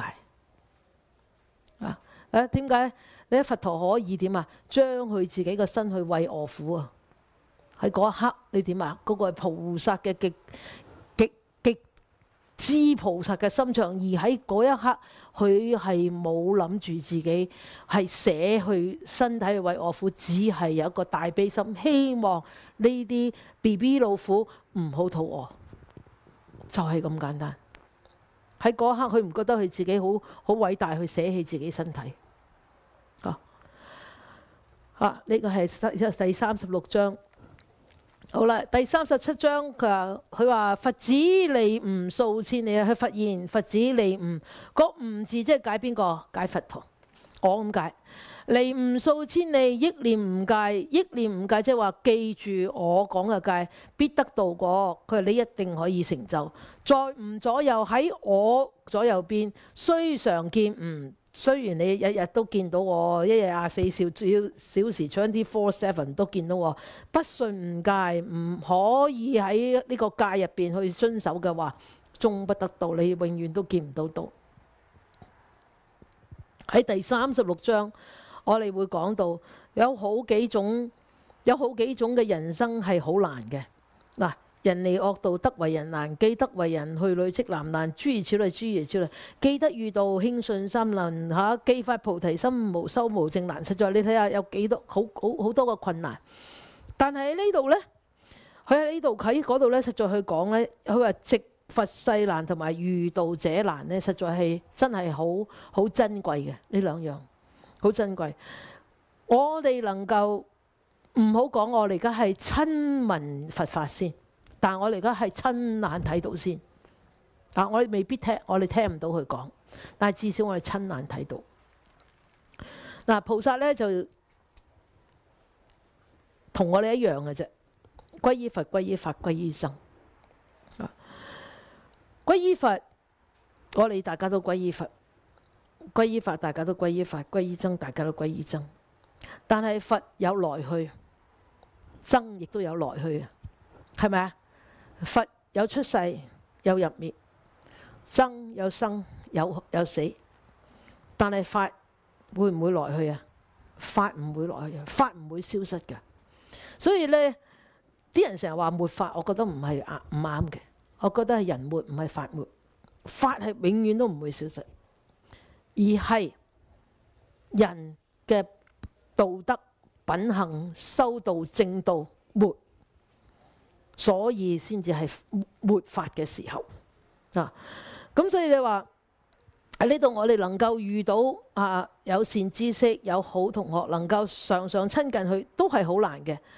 點解你佛陀可以點啊？將佢自己個身去為餓苦啊！喺嗰一刻你點啊？嗰個係菩薩嘅極之菩薩嘅心腸，而喺嗰一刻佢係冇諗住自己係捨去身體去為餓苦，只係有一個大悲心，希望呢啲 BB 老虎唔好肚餓，就係咁簡單。喺嗰一刻佢唔覺得佢自己好偉大，去捨棄自己身體。呢個係第36章。好啦，第37章佢話佛子離吾數千里啊！佢發言佛子離吾，個吾字即係解邊個？解佛陀。我咁解，離吾數千里，憶念吾戒，憶念吾戒即係話記住我講嘅戒，必得道果。佢話你一定可以成就。在吾左右，喺我左右邊，雖常見吾。雖然你日日都見到我，一日24小時 24/7都見到我，不信吾戒，唔可以喺呢個戒入邊去遵守嘅話，終不得道。你永遠都見唔到道。喺第36章，我哋會講到有好幾種嘅人生係好難嘅。嗱，人離惡道，得為人難；既得為人，去累積難難。諸如此類，諸如此類。既得遇道，輕信心難嚇；既發菩提心，無修無證難。實在你睇下有幾多好多個困難。但係喺呢度呢，佢喺嗰度呢，實在去講呢，佢話值佛世難同埋遇道者難呢，實在係真係好珍貴嘅呢兩樣，好珍貴。我哋能夠唔好講，我哋而家係親聞佛法先。但我哋而家係親眼睇到先，我哋未必我哋聽唔到佢講，但係至少我哋親眼睇到。菩薩呢就同我哋一樣嘅啫，歸依佛、歸依法、歸依僧。歸依佛，我哋大家都歸依佛；歸依法，大家都歸依法；歸依僧，大家都歸依僧。但係佛有來去，僧亦都有來去啊，係咪啊？佛有出世有入滅，僧有生有死，但係法會唔會來去啊？法唔會來去，法唔會消失嘅。所以呢啲人成日話末法，我覺得唔啱嘅。我覺得係人末，唔係法末。法係永遠都唔會消失，而係人嘅道德品行修道正道末。所以先至係末法嘅時候咁所以你話喺呢度我哋能夠遇到有善知識、有好同學，能夠常常親近佢，都係好難嘅。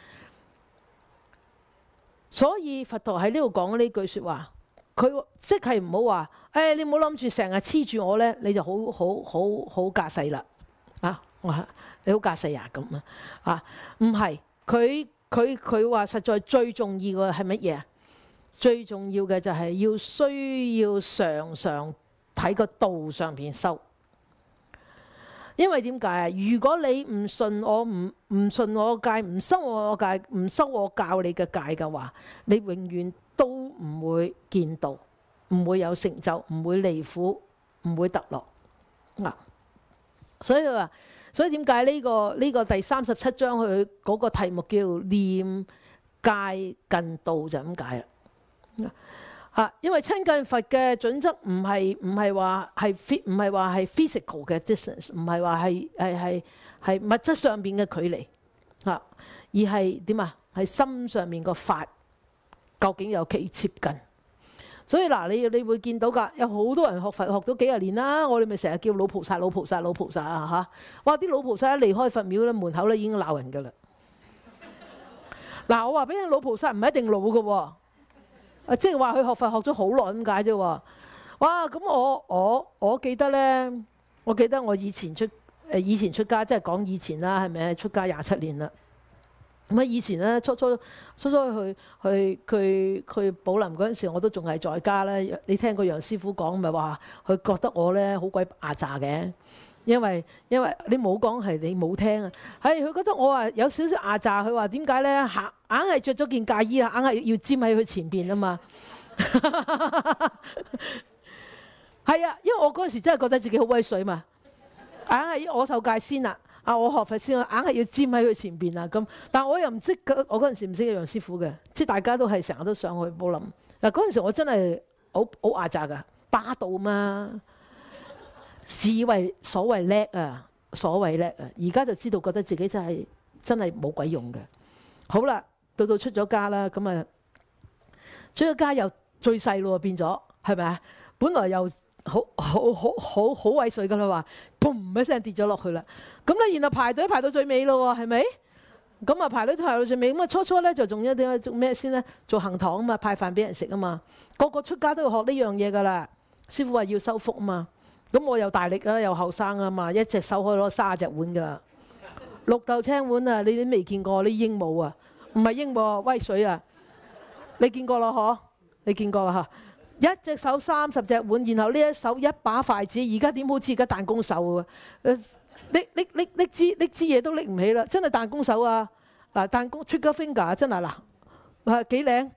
所以佛陀喺呢度講呢句説話，佢即係唔好話，你唔好諗住成日黐住我咧，你就好架勢啦。你好架勢啊咁啊？唔係，佢話實在最重要嘅係乜嘢啊？最重要嘅就係需要常常喺個道上邊修。因為點解啊？如果你唔信我，唔信我戒，唔修我戒，唔修我教你嘅戒嘅話，你永遠都唔會見道，唔會有成就，唔會離苦，唔會得樂。所以點解呢個第37章佢嗰個題目叫念戒近道就咁解啦。因為親近佛嘅準則唔係話係 physical 嘅 distance， 唔係話係物質上邊嘅距離，而係點啊？係心上面個法究竟有幾接近？所以你會見到㗎，有好多人學佛學咗幾十年啦，我哋咪成日叫老菩薩、老菩薩、老菩薩啊嚇！哇！啲老菩薩一離開佛廟咧，門口咧已經鬧人㗎啦。我話俾你，老菩薩唔係一定老㗎喎。即係話佢學佛學咗好耐咁解啫喎！哇！咁我記得咧，我記得我以前出家，即係講以前啦，係咪？出家27年啦。咁以前咧初去寶林嗰陣時，我都仲係在家咧。你聽過楊師傅講，咪話佢覺得我咧好鬼牙詐嘅，因為你冇講係你冇聽啊。佢覺得我話有少少牙詐，佢話點解咧？硬係着咗件戒衣啊，硬係要沾喺佢前邊啊嘛。係啊，因為我嗰陣時真係覺得自己好威水嘛，硬係我受戒先啦。我學佛先，硬係要沾喺佢前邊啊咁。但係我又唔識，我嗰陣時唔識楊師傅嘅，即係大家都係成日都上去寶林。嗰陣時我真係好牙詐㗎，霸道嘛，自以為所謂叻啊，所謂叻啊，而家就知道覺得自己真係冇鬼用嘅。好啦，到出咗家啦，咁啊出咗家又最細咯，變咗係咪啊？本來又好畏水噶啦，話砰一聲跌咗落去啦。咁咧，然後排隊排到最尾咯，係咪？咁啊排隊排到最尾，咁啊初咧就仲有啲做咩先咧？做行堂啊嘛，派飯俾人食啊嘛。個個出家都要學呢樣嘢噶啦。師傅話要修福啊嘛。咁我又大力啊，又後生啊嘛，一隻手可以攞30隻碗噶。綠豆青碗啊，你都未見過？你鸚鵡啊，唔係鸚鵡，威水啊！你見過咯嗬？你見過啦嚇？一隻手30隻碗，然後呢一手一把筷子，而家點好似而家彈弓手啊？拎支嘢都拎唔起啦，真係彈弓手啊！彈弓 trigger finger 真係幾靚，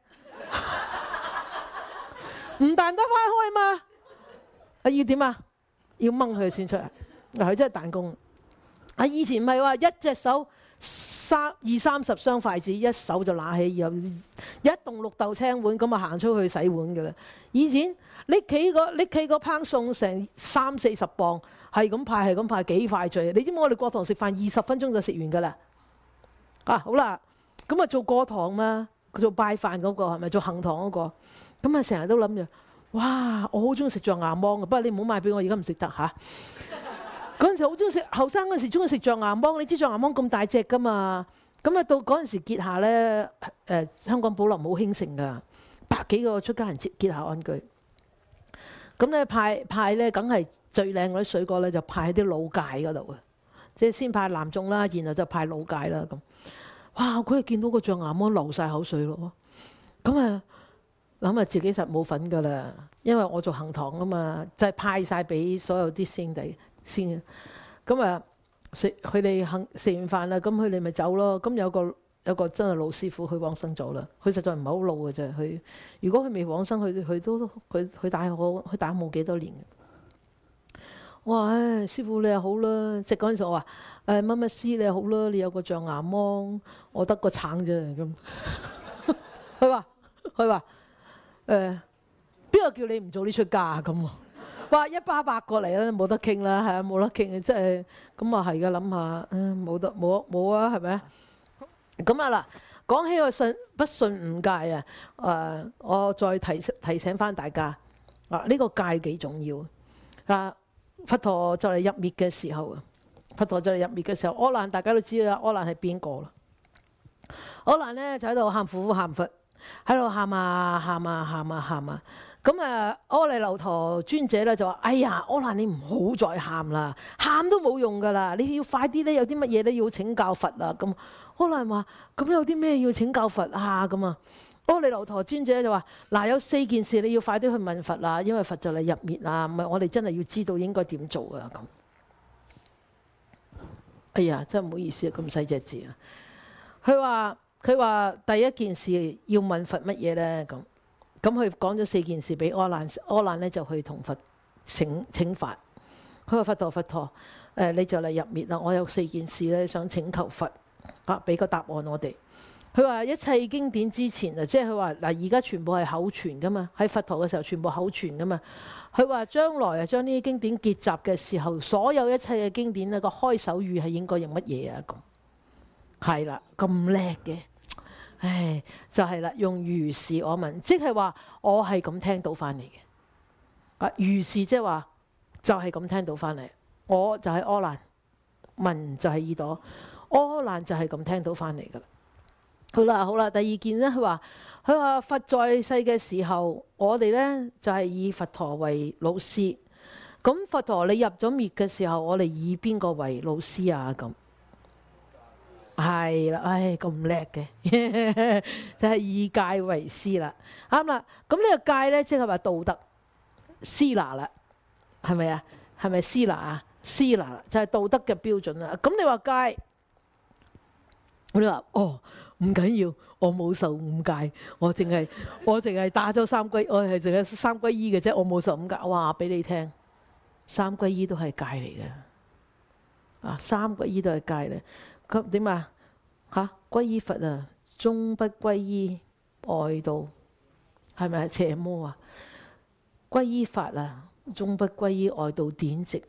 唔彈得翻開嘛？要點啊？要掹佢先出嚟。佢真係彈弓。以前唔係話一隻手20-30雙筷子，一手就拿起，然後一棟綠豆青碗咁啊行出去洗碗㗎啦。以前拎起個烹餸成30-40磅，係咁派幾快脆。你知唔知我哋過堂食飯20分鐘就食完㗎啦？好啦，咁啊做過堂嘛，做拜飯嗰個係咪？做行堂嗰個，咁啊成日都諗住，哇！我好中意食象牙芒嘅，不過你唔好買俾我，而家唔食得嚇。嗰陣時好中意食，後生嗰陣時中意食象牙芒，你知象牙芒咁大隻噶嘛？咁啊到嗰陣時結下咧，香港寶林好興盛噶，100幾個出家人結下安居。咁咧派咧，梗係最靚嗰啲水果咧，就派喺啲老界嗰度嘅，即係先派男眾啦，然後就派老界啦咁。哇！佢係見到個象牙芒流晒口水咯，咁啊諗下自己實冇份噶啦，因為我做行堂啊嘛，就係派晒俾所有啲師弟。先嘅，咁啊佢哋食完飯啦，咁佢哋咪走咯。咁有個真係老師傅，佢往生咗啦。佢實在唔係好老嘅啫。佢如果佢未往生，佢大我冇幾多年嘅。哇！師傅你又好啦，即係嗰陣時我話乜乜師你又好啦，你有個象牙芒，我得個橙啫咁。佢話邊個叫你唔早啲出家咁？哇！一巴百過嚟啦，冇得傾啦，係啊，冇得傾，即係咁啊，係嘅。諗下，冇啊，係咪啊？咁啊嗱，講起個信不信五戒啊，我再提醒翻大家呢個戒幾重要啊！ 佛陀就嚟入滅嘅時候啊，佛陀就嚟入滅嘅時候，阿難大家都知啦，阿難係邊個啦？阿難咧就喺度喊苦喊佛，喺度喊啊喊啊喊啊喊啊。咁阿彌留陀尊者咧就話：哎呀，阿難你唔好再喊啦，喊都冇用噶啦，你要快啲咧，有啲乜嘢咧要請教佛啊。咁阿難話：咁有啲咩要請教佛啊？咁啊，阿彌留陀尊者就話：嗱，有4件事你要快啲去問佛啦，因為佛就嚟入滅啦，唔係我哋真係要知道應該點做啊。咁，哎呀，真係唔好意思啊，咁細隻字啊。佢話第一件事要問佛乜嘢咧？咁佢講咗4件事俾阿難，阿難咧就去同佛請法。佢話：佛陀，你就嚟入滅啦，我有4件事咧想請求佛啊，俾個答案我哋。佢話一切經典之前啊，即係佢話嗱，而家全部係口傳噶嘛，喺佛陀嘅時候全部口傳噶嘛。佢話將來啊，將呢啲經典結集嘅時候，所有一切嘅經典咧個開首語係應該用乜嘢啊？咁係啦，咁叻嘅。唉，就係啦，用如是我聞，即係話我係咁聽到翻嚟嘅。啊，如是即係話就係咁聽到翻嚟，我就係阿難，聞就係耳朵，阿難就係咁聽到翻嚟噶啦。好啦，第二件咧，佢話佛在世嘅時候，我哋咧就係以佛陀為老師。咁佛陀你入咗滅嘅時候，我哋以邊個為老師啊？咁。係啦，唉，咁叻嘅，就係以戒為師啦，啱啦。咁呢個戒咧，即係話道德師拿啦，係咪啊？係咪師拿啊？師拿就係道德嘅標準啦。咁你話戒，你話哦，唔緊要，我冇受5戒，我淨係打咗3皈，我係淨係3皈依嘅啫，我冇受5戒。我話俾你聽，3皈依都係戒嚟嘅，啊，3皈依都係戒咧。咁點啊？皈依佛啊，終不皈依外道，係咪邪魔啊？皈依法啊，終不皈依外道典籍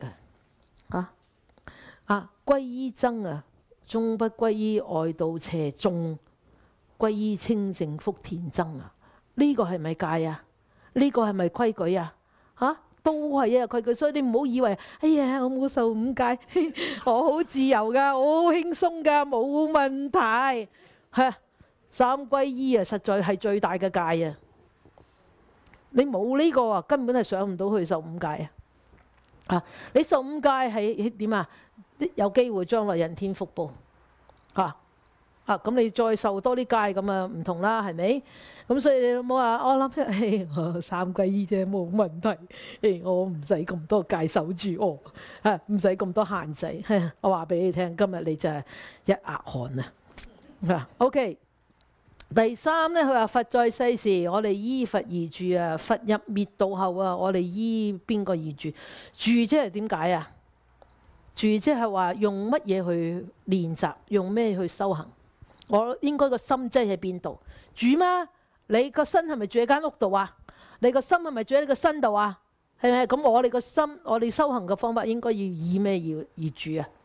啊！皈依僧啊，終不皈依外道邪眾，皈依清淨福田僧啊！呢個係咪戒啊？呢個係咪規矩啊？都係一日規矩，所以你唔好以為，哎呀，我冇受5戒，我好自由噶，我好輕鬆噶，冇問題。3皈依啊，實在係最大嘅戒啊！你冇呢個啊，根本係上唔到去受5戒啊！你受5戒係點啊？有機會將來人天福報咁你再受多啲戒咁啊，唔同啦，係咪？咁所以你冇話我諗我3皈依啫，冇問題。我唔使咁多戒守住，唔使咁多限制。我話俾你聽，今日你就係一額汗啊！OK， 第3咧，佢話佛在世時，我哋依佛而住啊；佛入滅道後啊，我哋依邊個而住？住即係點解啊？住即係話用乜嘢去練習，用咩去修行？我應該個心即係喺邊度住嗎？你個身係咪住喺間屋度啊？你個心係咪住喺呢個身度啊？係咪？咁我哋個心，我哋修行嘅方法應該要以咩而住啊？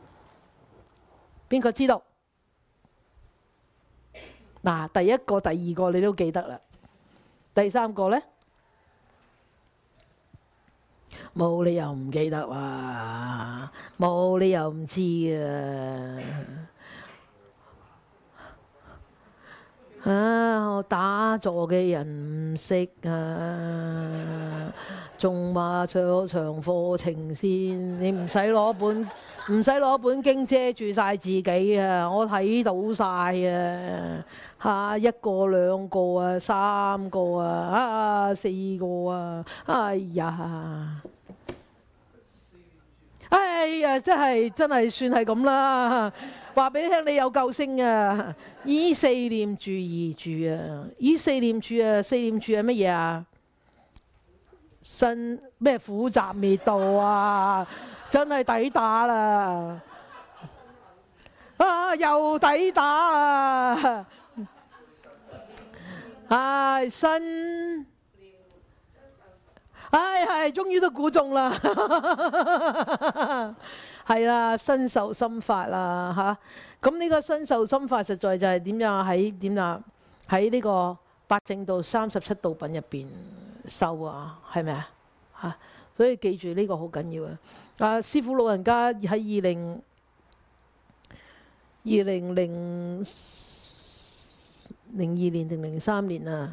邊個知道？嗱，第一個、第二個你都記得啦，第3個呢？冇理由唔記得哇，冇理由唔知啊！我打坐嘅人唔識啊，仲話上長課程先，你唔使攞本經遮住晒自己啊！我睇到晒啊，1個2個啊，3個啊，4個啊，哎呀，真係算係咁啦。話俾你聽，你有救星啊！依4念住而住啊！依4念住啊！4念住係乜嘢啊？身咩苦集滅道啊！真係抵打啦！又抵打啊！身。係，終於都估中啦！係啦，身受心法啦咁呢個身受心法實在就係點樣喺呢個8正道37道品入邊修啊，係咪啊？ 所以記住呢個好緊要啊！師父老人家喺2002年定03年啊，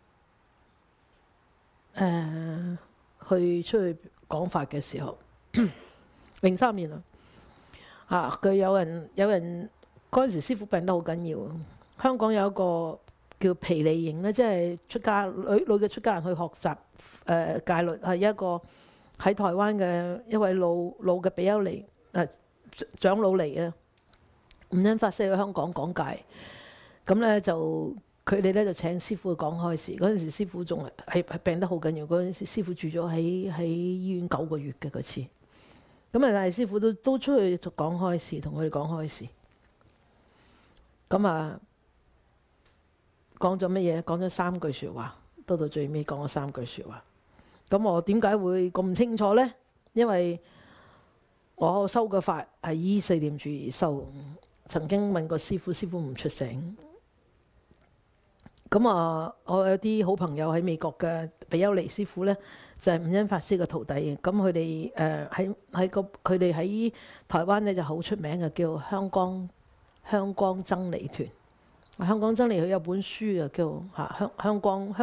去出去講法嘅時候，03年啊，佢有人嗰陣時師父病得好緊要啊！香港有一個叫毗尼營咧，即係女嘅出家人去學習戒律，係一個喺台灣嘅一位老嘅比丘尼長老嚟嘅，悟恩法師去香港講戒，咁咧就佢哋咧就請師父去講開示。嗰陣時師父仲係病得好緊要，嗰陣時師父住咗喺醫院9個月嘅嗰次，咁啊但係師父都出去講開示，同佢哋講開示，咁啊講咗乜嘢？講咗3句説話，到最尾講咗3句説話。咁我點解會咁清楚呢？因為我修嘅法係依4念住而修，曾經問過師父，師父唔出聲。咁我有啲好朋友喺美國嘅比丘尼師父呢，就係悟恩法師嘅徒弟。咁佢哋佢哋喺台灣呢就好出名嘅，叫香光僧尼團。香港僧尼佢有本書啊，叫香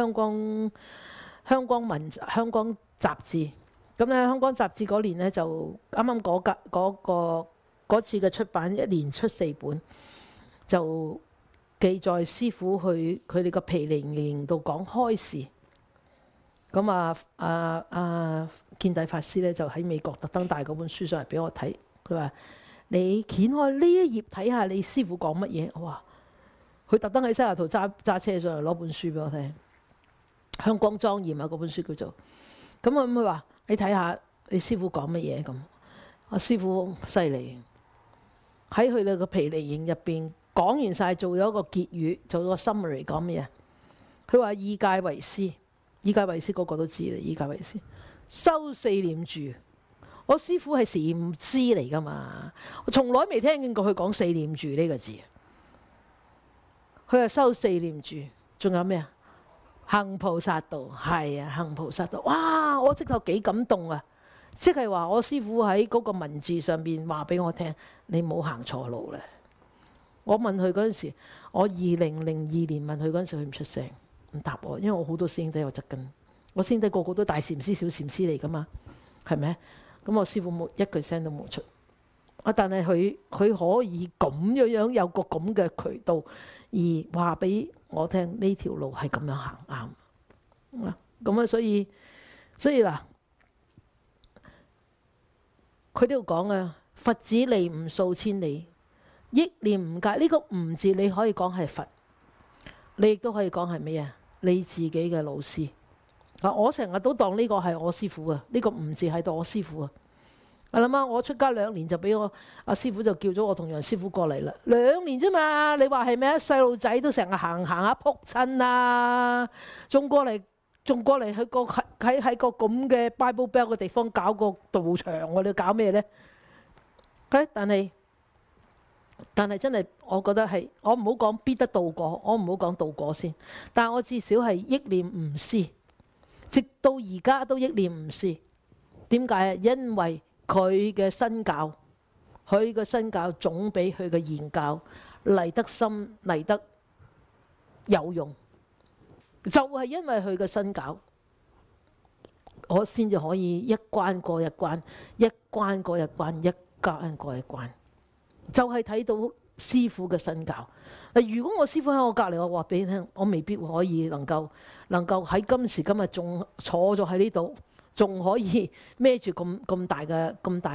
光雜誌。咁咧香光雜誌嗰年呢，就啱啱嗰次嘅出版，1年出4本，就記載師父去佢哋個毗尼營度講開示。咁見底法師咧就喺美國特登帶嗰本書上嚟俾我睇，佢話：你掀開呢一頁睇下你師父講乜嘢。哇！佢特登喺西雅圖揸車上嚟攞本書俾我睇，香光莊嚴啊嗰本書叫做。咁佢話：你睇下你師父講乜嘢咁。我師父犀利，喺佢哋個毗尼營入邊講完晒，做咗一個結語，做咗個 summary 講乜嘢？佢話：以戒為師，以戒為師個個都知啦。以戒為師，修4念住。我師父係禪師嚟噶嘛，我從來未聽見過佢講4念住呢個字。佢話修4念住，仲有咩啊？行菩薩道，係啊，行菩薩道。哇！我直頭幾感動啊！即係話我師父喺嗰個文字上邊話俾我聽，你冇行錯路咧。我問佢嗰陣時，我2002年問佢嗰陣時，佢唔出聲，唔答我，因為我好多師兄弟有側根，我師兄弟個個都大禪師、小禪師嚟噶嘛，係咪？咁我師父冇一句聲都冇出。但係佢可以咁樣有個咁嘅渠道，而話俾我聽呢條路係咁樣行啱。咁所以嗱，佢都要講啊，佛子離吾數千里，憶念吾戒。呢個吾字你可以講係佛，你亦都可以講係咩啊？你自己嘅老師。我成日都當呢個係我師父啊，呢個吾字係當我師父啊。我諗我出家2年就俾我阿師父就叫咗我同楊師父過嚟啦。2年啫嘛，你話係咩啊？細路仔都成日行下仆親啊，仲過嚟喺個咁嘅 Bible Belt 嘅地方搞個道場，我哋搞咩咧？但係真係，我覺得係我唔好講必得道果，我唔好講道果先，但係我至少係憶念吾師，直到而家都憶念吾師。點解啊？因為佢嘅身教總比佢嘅言教嚟得深，嚟得有用。就係因為佢嘅身教，我先至可以一關過一關，一關過一關，一關過一關。就係睇到師父嘅身教。如果我師父喺我隔離，我話俾你聽，我未必可以能夠喺今時今日仲坐咗喺呢度，仲可以孭住咁大嘅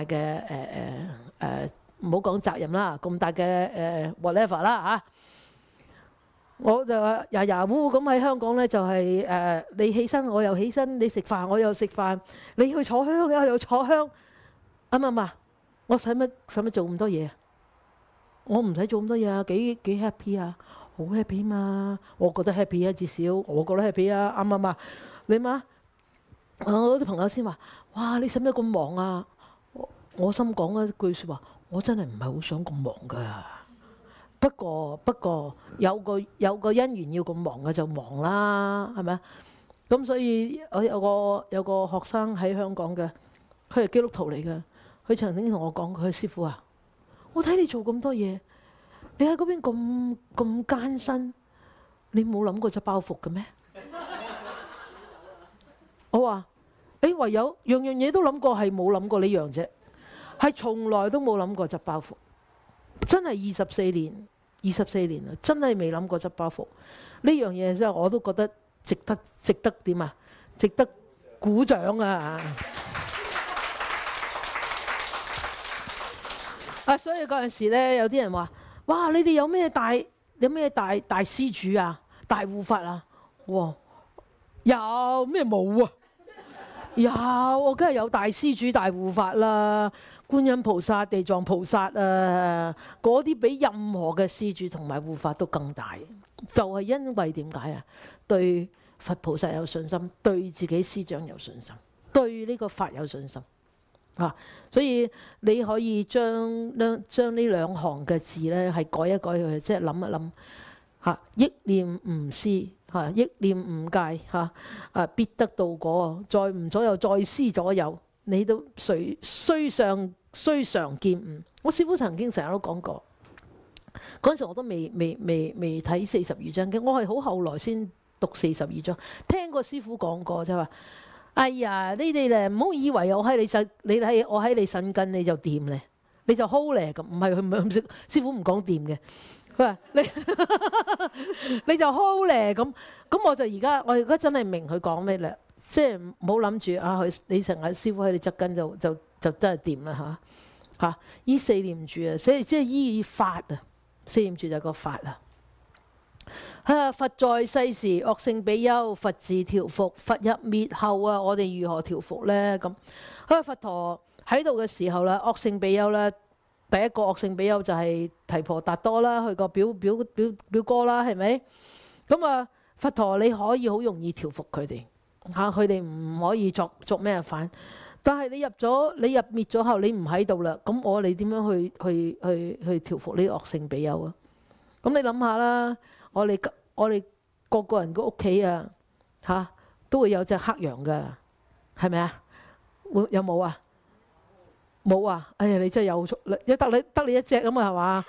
唔好講責任啦，咁大嘅whatever 啦嚇。我就話呀烏咁喺香港咧，就係你起身我又起身，你食飯我又食飯，你去坐香我又坐香，我使乜做咁多嘢？我唔使做咁多嘢啊，幾 happy 啊，好 happy 嘛，我覺得 happy 啊，至少我覺得 happy 啊，啱唔啱？你嘛？我啲朋友先話：哇！你使乜咁忙啊？我心講一句説話，我真係唔係好想咁忙噶。不過有個因緣要咁忙嘅就忙啦，係咪？ 咁所以我有個學生喺香港嘅，佢係基督徒嚟嘅。佢曾經同我講：佢師傅啊，我睇你做咁多嘢，你喺嗰邊咁艱辛，你冇諗過執包袱嘅咩？我話：唯有樣樣嘢都諗過，係冇諗過呢樣啫，係從來都冇諗過執包袱。真係24年啦，真係未諗過執包袱。呢樣嘢真係我都覺得值得點啊？值得鼓掌啊！所以嗰陣時咧，有啲人話：哇，你哋有咩大施主啊，大護法啊？哇，有咩冇啊？有，我梗係有大施主、大護法啦，觀音菩薩、地藏菩薩啊，嗰啲比任何嘅施主同埋護法都更大，就係因為點解啊？對佛菩薩有信心，對自己師長有信心，對呢個法有信心所以你可以將呢兩行嘅字咧係改一改佢，即係諗一諗憶念吾師憶念吾戒必得道果，再唔左右，再師左右，你都須常見吾。我師父曾經成日都講過，嗰陣時我都未睇42章經，我係好後來先讀42章，聽過師父講過就話：哎呀，你哋咧唔好以為我喺你腎根你就掂咧，你就 hold 咧咁，唔係佢唔識，師父唔講掂嘅。佢話你就 hold 咧咁，我而家真係明佢講咩啦，即係唔好諗住你成日師父喺你側根就真係掂啦嚇依四念住啊，所以即係依法啊，四念住就係個法啊。佛在世時惡性比丘，佛自調伏；佛入滅後啊，我哋如何調伏咧？咁佛陀喺度嘅時候啦，惡性比丘啦。第一個惡性比丘就係提婆達多啦，佢個表哥啦，係咪？咁佛陀你可以好容易調伏佢哋佢哋唔可以作咩反。但係你入滅咗後，你唔喺度啦，咁我哋點樣去調伏呢個惡性比丘啊？咁你諗下啦，我哋個人個屋企都會有隻黑羊噶，係咪啊？有冇啊？冇啊！哎呀，你真係有得你一隻咁啊，係嘛？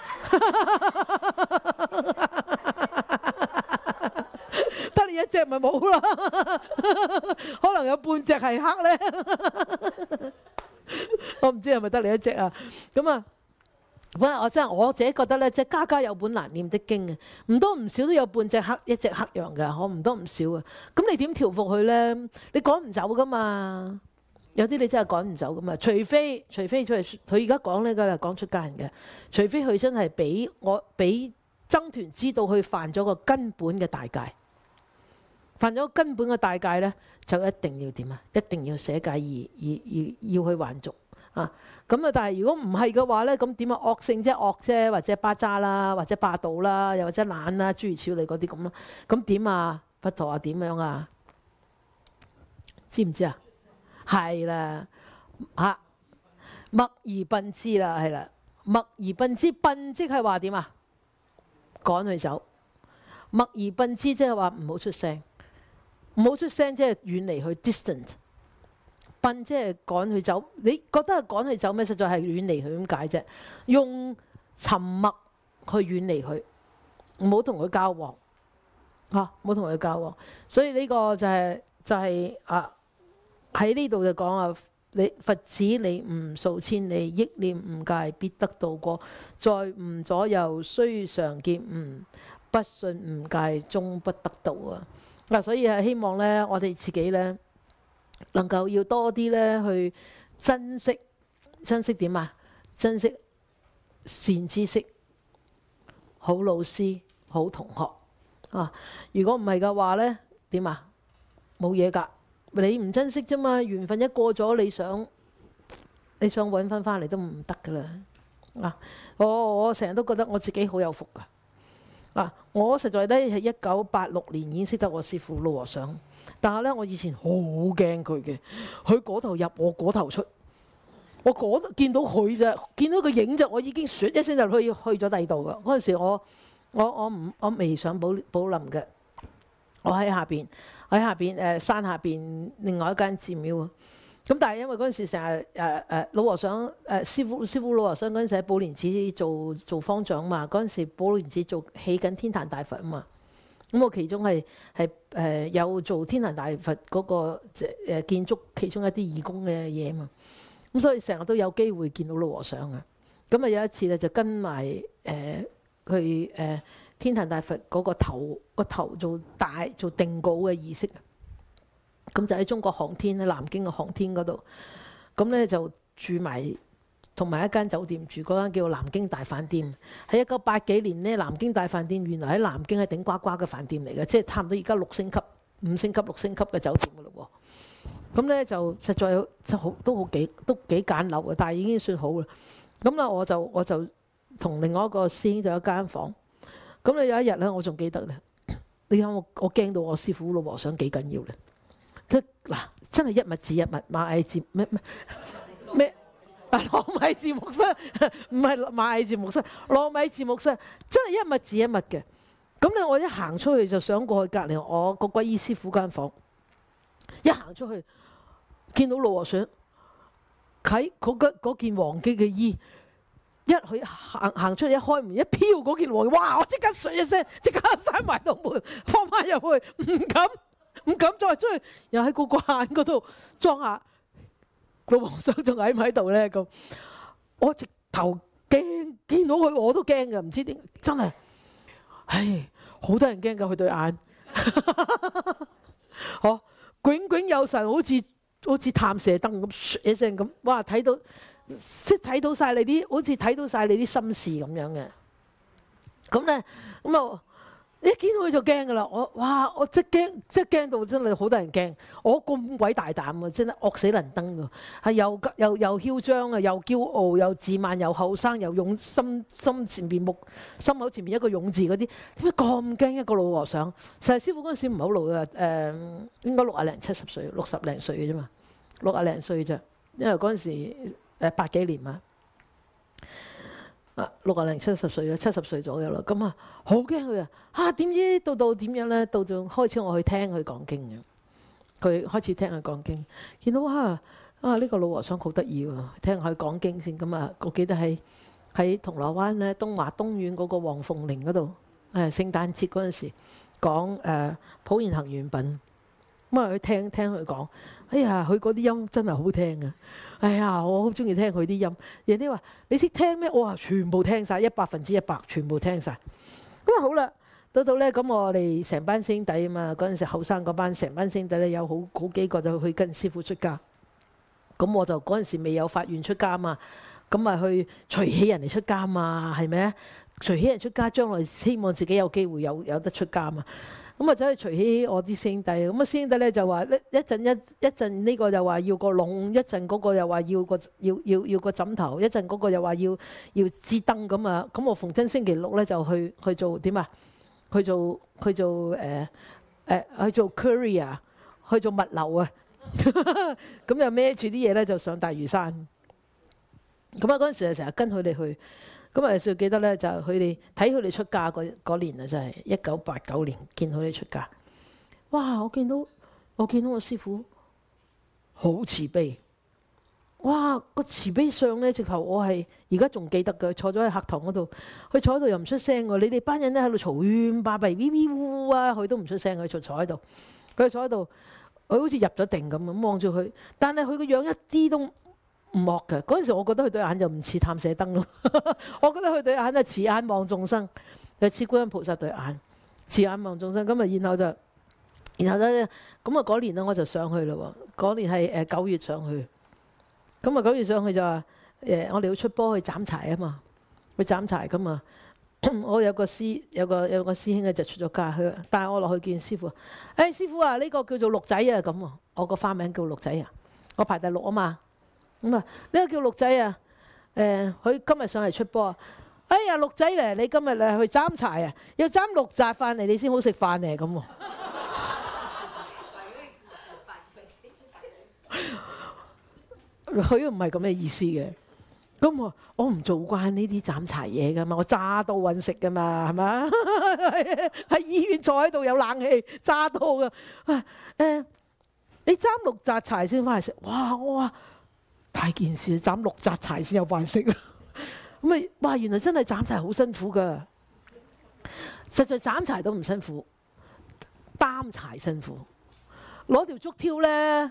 得你一隻咪冇啦，可能有半隻係黑咧。我唔知係咪得你一隻啊？咁我自己覺得咧，即係家家有本難念的經啊，唔多唔少都有一隻黑羊㗎，我唔多唔少啊。咁你點調伏佢咧？你趕唔走噶嘛？有啲你真係趕唔走噶嘛？除非佢而家講呢個係講出家人嘅，除非佢真係俾僧團知道佢犯咗個根本嘅大戒，犯咗根本嘅大戒咧，就一定要點啊？一定要捨戒而要去還俗咁但係如果唔係嘅話咧，咁點啊？惡性即係惡啫，或者巴渣啦，或者霸道啦，又或者懶啦，諸如此類嗰啲咁咯。咁點啊？佛陀啊點樣啊？知唔知啊？係啦默而奔之啦，係啦，默而奔之，奔即係話點啊？趕佢走。默而奔之即係話唔好出聲，唔好出聲即係遠離佢 distant。奔即係趕佢走，你覺得係趕佢走咩？實在係遠離佢咁解啫。用沉默去遠離佢，唔好同佢交往唔好同佢交往。所以呢個就係喺呢度就講佛子離吾數千里，憶念吾戒必得道果。在吾左右須常見吾，不信吾戒終不得道啊！所以係希望咧，我哋自己咧能夠要多啲咧去珍惜點啊？珍惜善知識、好老師、好同學如果唔係嘅話咧，點啊？冇嘢㗎。你唔珍惜啫嘛，緣分一過咗，你想揾翻嚟都唔得噶啦我成日都覺得我自己好有福噶我實在咧係1986年已經識得我師父老和尚，但係咧我以前好驚佢嘅，佢嗰頭入我嗰頭出，我見到佢咋，見到個影咋，我已經唰一聲就去咗第二度噶。嗰陣時我未上寶林嘅， 我喺下邊，山下邊另外一間寺廟啊。咁但係因為嗰陣時成日老和尚師傅老和尚嗰陣時喺寶蓮寺做方丈嘛，嗰陣時寶蓮寺起緊天壇大佛啊嘛。咁我其中係有做天壇大佛嗰個建築其中一啲義工嘅嘢嘛。咁所以成日都有機會見到老和尚啊。咁啊有一次咧就跟埋去天壇大佛嗰個頭做定稿嘅儀式。咁就喺中國航天喺南京嘅航天嗰度，咁咧就住埋同埋一間酒店住，嗰間叫南京大飯店。喺1980幾年咧，南京大飯店原來喺南京係頂呱呱嘅飯店嚟嘅，即係差唔多而家5星級、6星級嘅酒店噶咯喎。咁咧就實在都幾簡陋嘅，但係已經算好啦。咁啦，我就同另外一個師兄就有一間房。咁咧有一日咧，我仲記得咧，你睇我驚到我師傅老和尚幾緊要咧。嗱，真係一物治一物，螞蟻治咩？糯米治木虱，唔係螞蟻治木虱，糯米治木虱，真係一物治一物嘅。咁咧，我一行出去就想過去隔離我個皈依師傅間房，一行出去見到老和尚喺嗰件黃基嘅衣，一去行出去一開門一飄嗰件黃，哇！我即刻唰一聲，即刻閂埋道門，放翻入去，唔敢再出去，又喺個眼嗰度裝下老和尚仲喺唔喺度咧？咁我直頭驚，見到佢我都驚嘅，唔知點真係，唉，好多人驚㗎佢對眼，嗬，炯炯有神，好似探射燈咁，一聲咁，哇！睇到晒你啲，好似睇到晒你啲心事咁樣嘅，咁咧咁啊！一見到佢就驚噶啦，我即係驚到真係好多人驚。我咁鬼大膽啊，真係惡死能登㗎，係又囂張啊，又驕傲，又自慢，又後生，又勇心口前面一個勇字嗰啲，點解咁驚一個老和尚？實際師傅嗰陣時唔係好老嘅，應該60零70歲，60零歲嘅啫嘛，60零歲啫，因為嗰陣時80幾年嘛。60零70歲啦，70歲左右啦，咁啊好驚佢啊！點知到點樣咧？到開始我去聽佢講經嘅，佢開始聽佢講經，見到呢個老和尚好得意喎，聽下佢講經先。咁啊，我記得喺銅鑼灣咧東華東院嗰個黃鳳陵嗰度，聖誕節嗰陣時講普賢行願品。咁啊去聽佢講，哎呀，佢嗰啲音真係好聽啊！哎呀，我好中意聽佢啲音。人哋話你識聽咩？我話全部聽晒，100%全部聽晒。咁啊好啦，到咧咁我哋成班兄弟啊嘛，嗰陣時後生嗰班成班兄弟咧有好幾個就去跟師傅出家。咁我就嗰陣時未有發願出家嘛，咁咪去隨喜人哋出家嘛，係咪啊？隨喜人出家，將來希望自己有機會有得出家嘛。咁啊走去隨喜我啲兄弟，咁啊兄弟咧就話一陣呢個又話要個籠，一陣嗰個又話要個枕頭，一陣嗰個又話要支燈咁啊。咁我逢親星期六咧就去做點啊？去做 courier， 去做物流啊。咁就孭住啲嘢咧就上大嶼山。咁啊嗰陣時就成日跟佢哋去。咁啊，最記得咧就係佢哋睇佢哋出家嗰年啊，真係1989年見佢哋出家。哇！我見到我師傅好慈悲。哇！個慈悲相咧，直頭我係而家仲記得嘅。坐咗喺客堂嗰度，佢坐喺度又唔出聲喎。你哋班人咧喺度嘈喧巴閉，嗶嗶呼啊，佢都唔出聲，佢坐喺度。佢坐喺度，佢好似入咗定咁望住佢。但係佢個樣一啲都唔惡嘅。嗰陣時我覺得佢對眼就唔似探射燈咯，我覺得佢對眼係慈眼望眾生，就似觀音菩薩對眼，慈眼望眾生。咁啊，然後咧，咁啊嗰年咧我就上去啦喎。嗰年係9月上去，咁啊9月上去就話我哋要出波去斬柴啊嘛，去斬柴噶嘛。我有個師兄咧就出咗家，佢帶我落去見師傅。師傅啊，呢個叫做六仔啊，咁啊，我個花名叫六仔啊，我排第6啊嘛。咁啊，呢個叫六仔啊，佢今日上嚟出波啊。哎呀，六仔嚟，你今日嚟去斬柴啊？要斬6紮飯嚟，你先好食飯咧咁喎。佢都唔係咁嘅意思嘅， 咁我唔做慣呢啲斬柴嘢噶嘛，我揸刀揾食噶嘛，係咪？喺醫院坐喺度有冷氣，揸刀噶。你斬6紮柴先翻嚟食，哇！我話大件事，斬6紮柴先有飯食啊！咁哇！原來真係斬柴好辛苦噶，實在斬柴都唔辛苦，擔柴辛苦。攞條竹挑咧，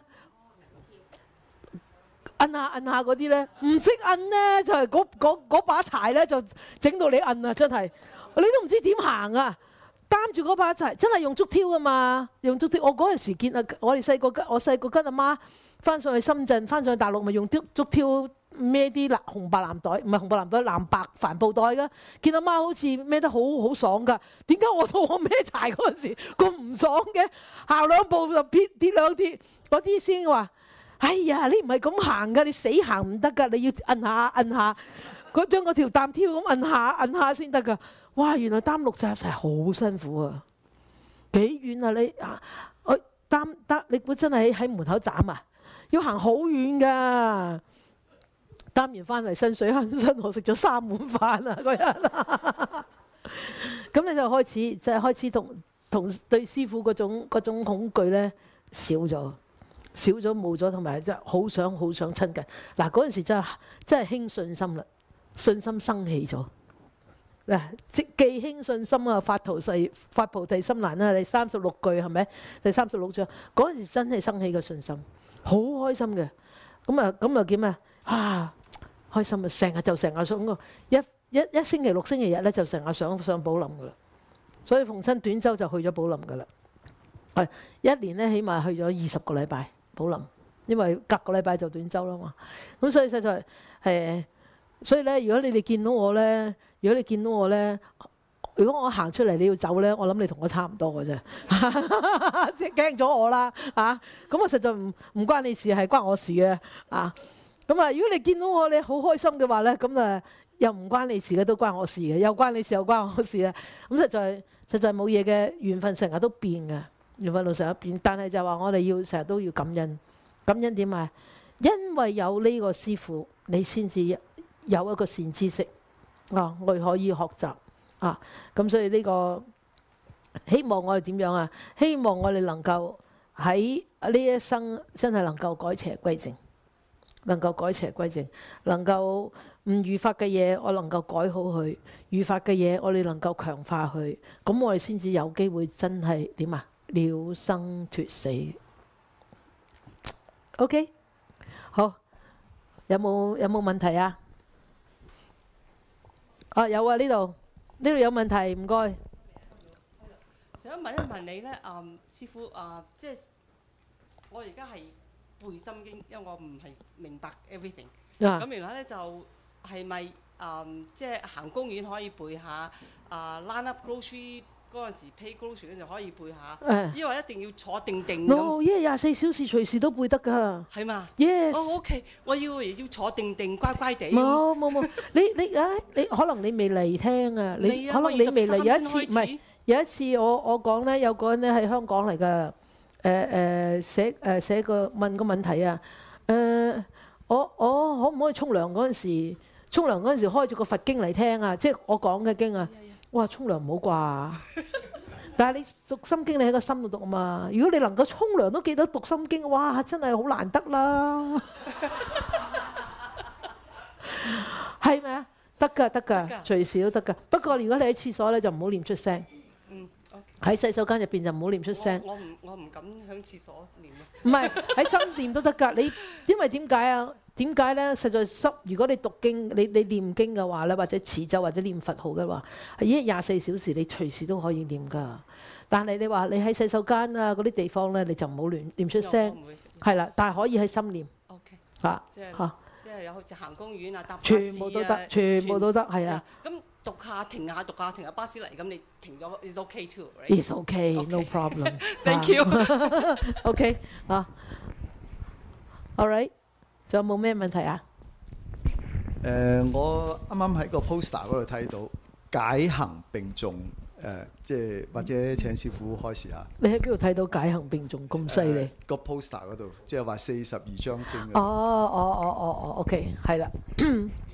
摁下嗰啲咧，唔識摁咧，就係嗰把柴咧就整到你摁啊！真係，你都唔知點行啊！擔住嗰把柴，真係用竹挑噶嘛？用竹挑，我嗰陣時見啊，我細個跟阿媽翻上去深圳，翻上去大陸咪用竹挑孭啲紅白藍袋，唔係紅白藍袋，藍白帆布袋噶。見阿媽好似孭得好爽噶，點解到我孭柴嗰陣時咁唔爽嘅？行2步就跌2跌，嗰啲先話：哎呀，你唔係咁行噶，你死行唔得噶，你要摁下，將嗰條擔挑咁摁下先得噶。哇！原來擔6紮柴好辛苦啊！幾遠啊你我擔得你估真係喺門口斬啊？要行好遠噶。擔完翻嚟身水慳身，我食咗3碗飯啊嗰日。咁你就開始同對師傅嗰種恐懼咧少咗冇咗，同埋真係好想親近。嗱，嗰陣時真係興信心啦，信心生起咗。嗱，既興信心啊，發菩提心難啊，第36句係咪？第36章嗰陣時真係生起個信心，好開心嘅。咁啊點啊？開心啊！成日想一星期6星期日咧，就成日想上寶林噶啦。所以逢親短週就去咗寶林噶啦。1年咧起碼去咗20個禮拜寶林，因為隔個禮拜就短週啦嘛。咁所以實在所以咧，如果你見到我咧，如果我行出嚟你要走咧，我諗你同我差唔多嘅啫，即係驚咗我啦咁我實在唔關你事，係關我事嘅咁如果你見到我你好開心嘅話咧，咁又唔關你事嘅，都關我事嘅，又關你事又關我事咧。咁實在冇嘢嘅，緣分成日都變嘅，緣分路成日變。但係就話我哋要成日都要感恩，感恩點啊？因為有呢個師父，你先至有一個善知識我哋可以學習咁所以呢個希望我哋點樣啊？希望我哋能夠喺呢一生真係能夠改邪歸正，能夠唔如法嘅嘢我能夠改好佢，如法嘅嘢我哋能夠強化佢，咁我哋先至有機會真係點啊？了生脫死。OK， 好，有冇問題啊？有啊，呢度有問題，唔該。 想問一問你咧，師傅即係我而家係背心經，因為我唔係明白 everything。咁原來咧就係咪即係行公園可以背下line up grocery 嗰陣時 pay grocery 嗰陣可以背下，因為一定要坐定咁。 因為24小時隨時都背得㗎。 係嘛 ？Yes。 OK， 我以為要坐定乖乖地。 冇，你可能你未嚟聽啊，可能你未嚟。有一次我講咧，有個人咧喺香港嚟㗎，問個問題啊，我可唔可以沖涼嗰陣時開住個佛經嚟聽啊？即係我講嘅經啊。哇！沖涼唔好啩，但係你讀心經你喺個心度讀啊嘛。如果你能夠沖涼都記得讀心經，哇！真係好難得啦。係咪啊？得㗎，隨時都得㗎。不過如果你喺廁所咧，就唔好念出聲。喺洗手間入邊就唔好念出聲。 我唔敢喺廁所念。 唔係喺心念都得㗎。因為點解啊？點解咧？實在如果你讀經，你念經嘅話咧，或者持咒或者念佛號嘅話，係24小時你隨時都可以念㗎。但係你話你喺洗手間啊嗰啲地方咧，你就唔好亂念出聲。係啦，但係可以喺心念。 OK。 即係有好似行公園搭巴士全部都得，全部都得，係啊。 咁讀下停下巴士嚟，咁你停咗 is okay too, right? It's okay, no problem. Thank you. OK all right. 仲有冇咩問題啊？ 我啱啱喺個 poster 嗰度睇到解行並重，即係或者請師傅開示下。 你喺邊度睇到解行並重咁犀利？ 個 poster 嗰度即係話42章經。 OK 係啦。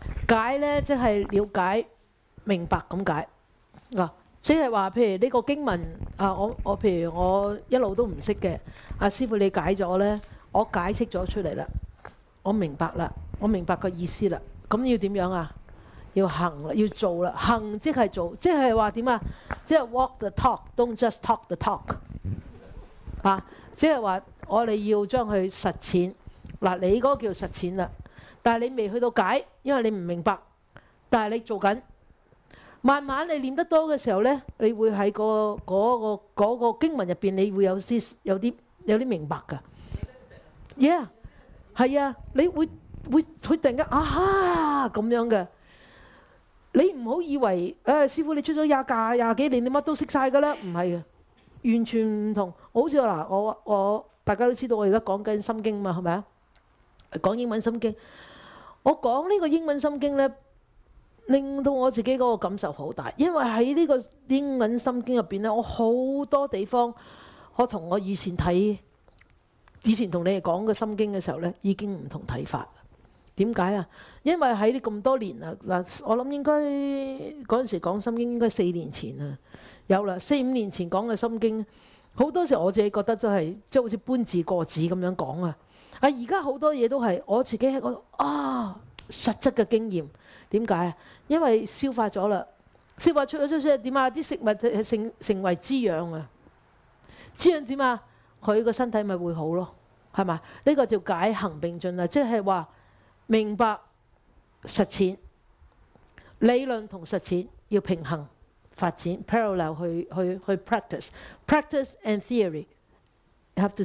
解呢，即係了解、明白咁解。即係話，譬如呢個經文我譬如我一路都唔識嘅，師傅你解咗呢，我解釋咗出嚟啦，我明白啦，我明白個意思啦。咁要點樣啊？要行啦，要做啦。行即係做，即係話點啊？即係 walk the talk，don't just talk the talk。即係話我哋要將佢實踐。嗱，你嗰個叫實踐啦，但係你未去到解，因為你唔明白，但係你做緊。慢慢你念得多嘅時候呢，你會喺嗰個經文入邊，你會有啲明白㗎。Yeah， 係啊，你會突然間咁樣嘅。你唔好以為師傅你出咗廿幾年，你乜都識晒㗎啦，唔係嘅，完全唔同。好似我大家都知道，我而家講緊心經嘛，係咪啊？講英文心經，我講呢個英文心經呢，令到我自己嗰個感受好大，因為喺呢個英文心經入邊呢，我好多地方我同我以前同你哋講嘅心經嘅時候呢，已經唔同睇法。點解啊？因為喺呢咁多年啦，嗱，我諗應該嗰陣時講心經應該4年前啊，有啦，4、5年前講嘅心經，好多時我自己覺得都係即係好似搬字過紙咁樣講啊。而家好多嘢都係我自己喺嗰度實質嘅經驗。點解啊？因為消化咗啦，消化出嚟點啊？啲食物係成為滋養啊！滋養點啊？佢個身體咪會好咯，係嘛？呢個叫解行並進啊，即係話明白實踐，理論同實踐要平衡發展 ，parallel 去 practice and theory you have to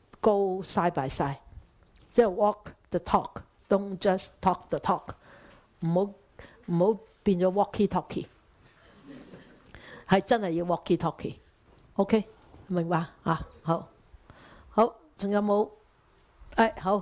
go side by side， 即係 walk the talk，don't just talk the talk。唔好變咗 walkie talkie， 係真係要 walkie talkie。OK， 明白啊？好，仲有冇？好。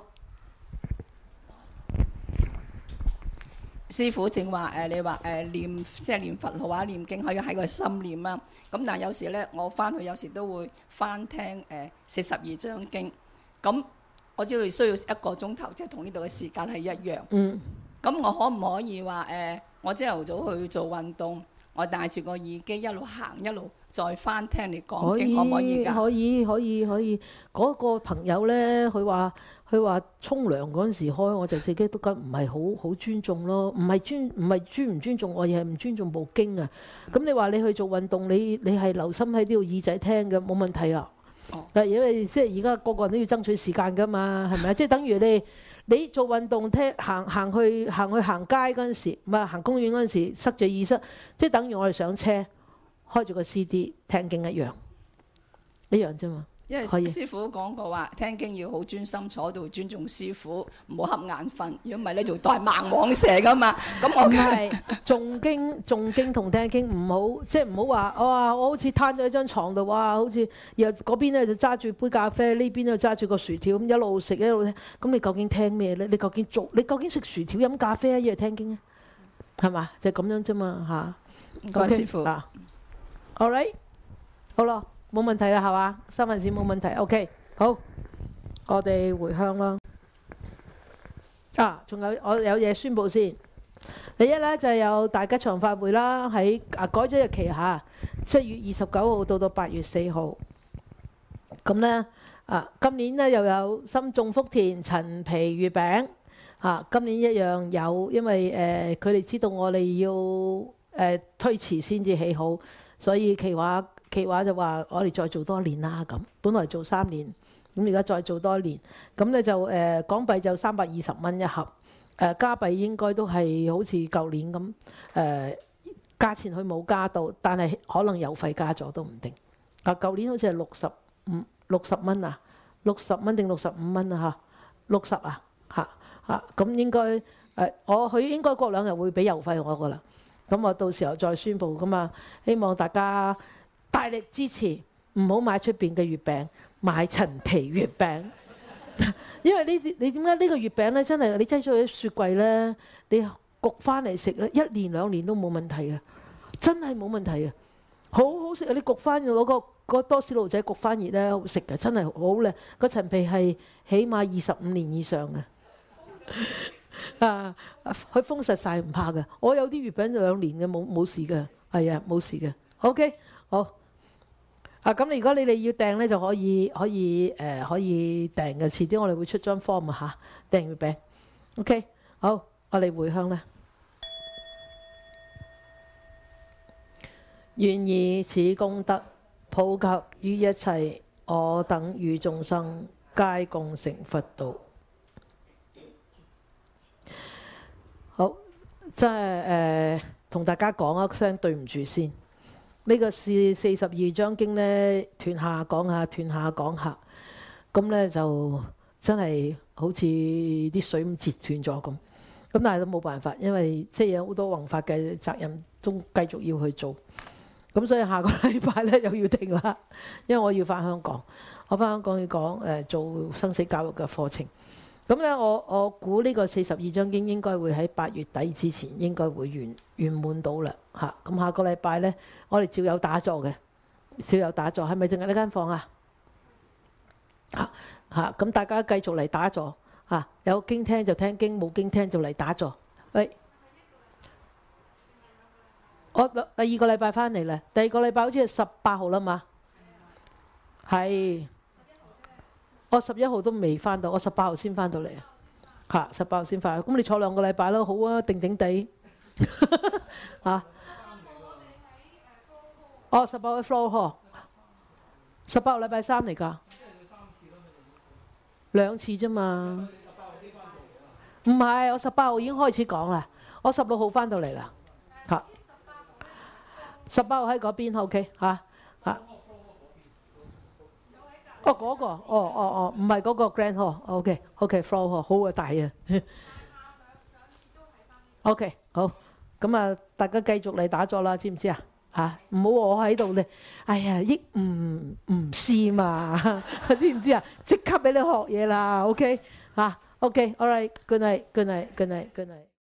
師傅正話你話念佛號念經可以喺個心念啦。咁但係有時咧，我翻去有時都會翻聽42章經。咁我知道需要1個鐘頭，即係同呢度嘅時間係一樣。咁我可唔可以話我朝頭早去做運動，我戴住個耳機一路行一路再翻聽你講經，可唔可以㗎？ 可以。嗰個朋友呢，佢話沖涼嗰陣時開，我就自己都覺得唔係好尊重咯，唔係尊唔尊重我，而係唔尊重部經啊。咁你話你去做運動，你係留心喺呢度耳仔聽嘅，冇問題啊。因為即係而家個個人都要爭取時間㗎嘛，係咪啊？即係等於你做運動行去行街嗰陣時，唔係行公園嗰陣時塞住耳塞，即係等於我哋上車開住個 CD 聽經一樣啫嘛。 因為師傅講過話，聽經要好專心坐度，尊重師傅，唔好瞌眼瞓。如果唔係咧，就代盲妄蛇㗎嘛。咁我係誦經同聽經唔好，即係唔好話我好似攤咗喺張床度，好似然後嗰邊咧就揸住杯咖啡，呢邊就揸住個薯條咁一路食一路聽。咁你究竟聽咩咧？你究竟食薯條飲咖啡啊，一係聽經啊？係嘛？就咁樣啫嘛嚇。 唔該師傅。 All right， 好咯。冇問題啦，係嘛？三文錢冇問題。OK， 好，我哋回向啦。仲有我有嘢宣佈先。第一咧就係有大吉祥法會啦，喺改咗日期嚇，7月29號到8月4號。咁咧今年咧又有深種福田陳皮月餅今年一樣有，因為佢哋知道我哋要推遲先至起好，所以企話就話我哋再做多年啦咁，本來做3年，咁而家再做多年，咁咧就港幣就320蚊一盒，加幣應該都係好似舊年咁，價錢佢冇加到，但係可能郵費加咗都唔定。舊年好似係60蚊啊，60蚊定65蚊啊嚇，60啊嚇，咁應該佢應該過2日會俾郵費我噶啦，咁我到時候再宣佈噶嘛，希望大家大力支持，唔好買出邊嘅月餅，買陳皮月餅。因為你點解呢個月餅呢？真係你擠咗喺雪櫃呢，你焗翻嚟食呢，1年2年都冇問題嘅，真係冇問題嘅，好好食啊！你焗翻攞個多士爐仔焗翻熱呢，好食嘅，真係好靚。個陳皮係起碼25年以上嘅。 佢封實晒唔怕嘅。我有啲月餅2年嘅冇事嘅，係啊冇事嘅。OK 好。咁如果你哋要訂咧，就可以訂嘅。遲啲我哋會出張 form 啊嚇，訂月餅。OK 好，我哋回向啦。願以此功德普及於一切我等與眾生，皆共成佛道。好，即係同大家講一聲對唔住先。呢個是42章經咧，斷下講下，斷下講下，咁咧就真係好似啲水咁截斷咗咁。咁但係都冇辦法，因為即係有好多弘法嘅責任都繼續要去做。咁所以下個禮拜咧又要停啦，因為我要翻香港，我翻香港要講做生死教育嘅課程。咁咧我估呢個42章經應該會喺8月底之前應該會圓滿到啦嚇。咁下個禮拜咧，我哋照有打坐嘅，照有打坐，係咪淨係呢間房啊？咁大家繼續嚟打坐嚇，有經聽就聽經，冇經聽就嚟打坐。喂，我第2個禮拜翻嚟啦，第2個禮拜好似係18號啦嘛，係。我11號都未翻到，我18號先翻到嚟啊！18號先翻，咁你坐2個禮拜咯，好啊，定定地嚇。18號喺 floor hall， 18號禮拜3嚟㗎，2次啫嘛。唔係，我18號已經開始講啦，我16號翻到嚟啦嚇。18號喺嗰邊 ，OK 嚇。嗰個，唔係嗰個 Grand Hall，OK，floor hall， 好啊，大啊，OK， 好，咁啊，大家繼續嚟打坐啦，知唔知啊？唔好我喺度咧，哎呀，益唔思嘛，知唔知啊？即刻俾你學嘢啦 ，OK，OK，all right，good night，good night，good night，good night。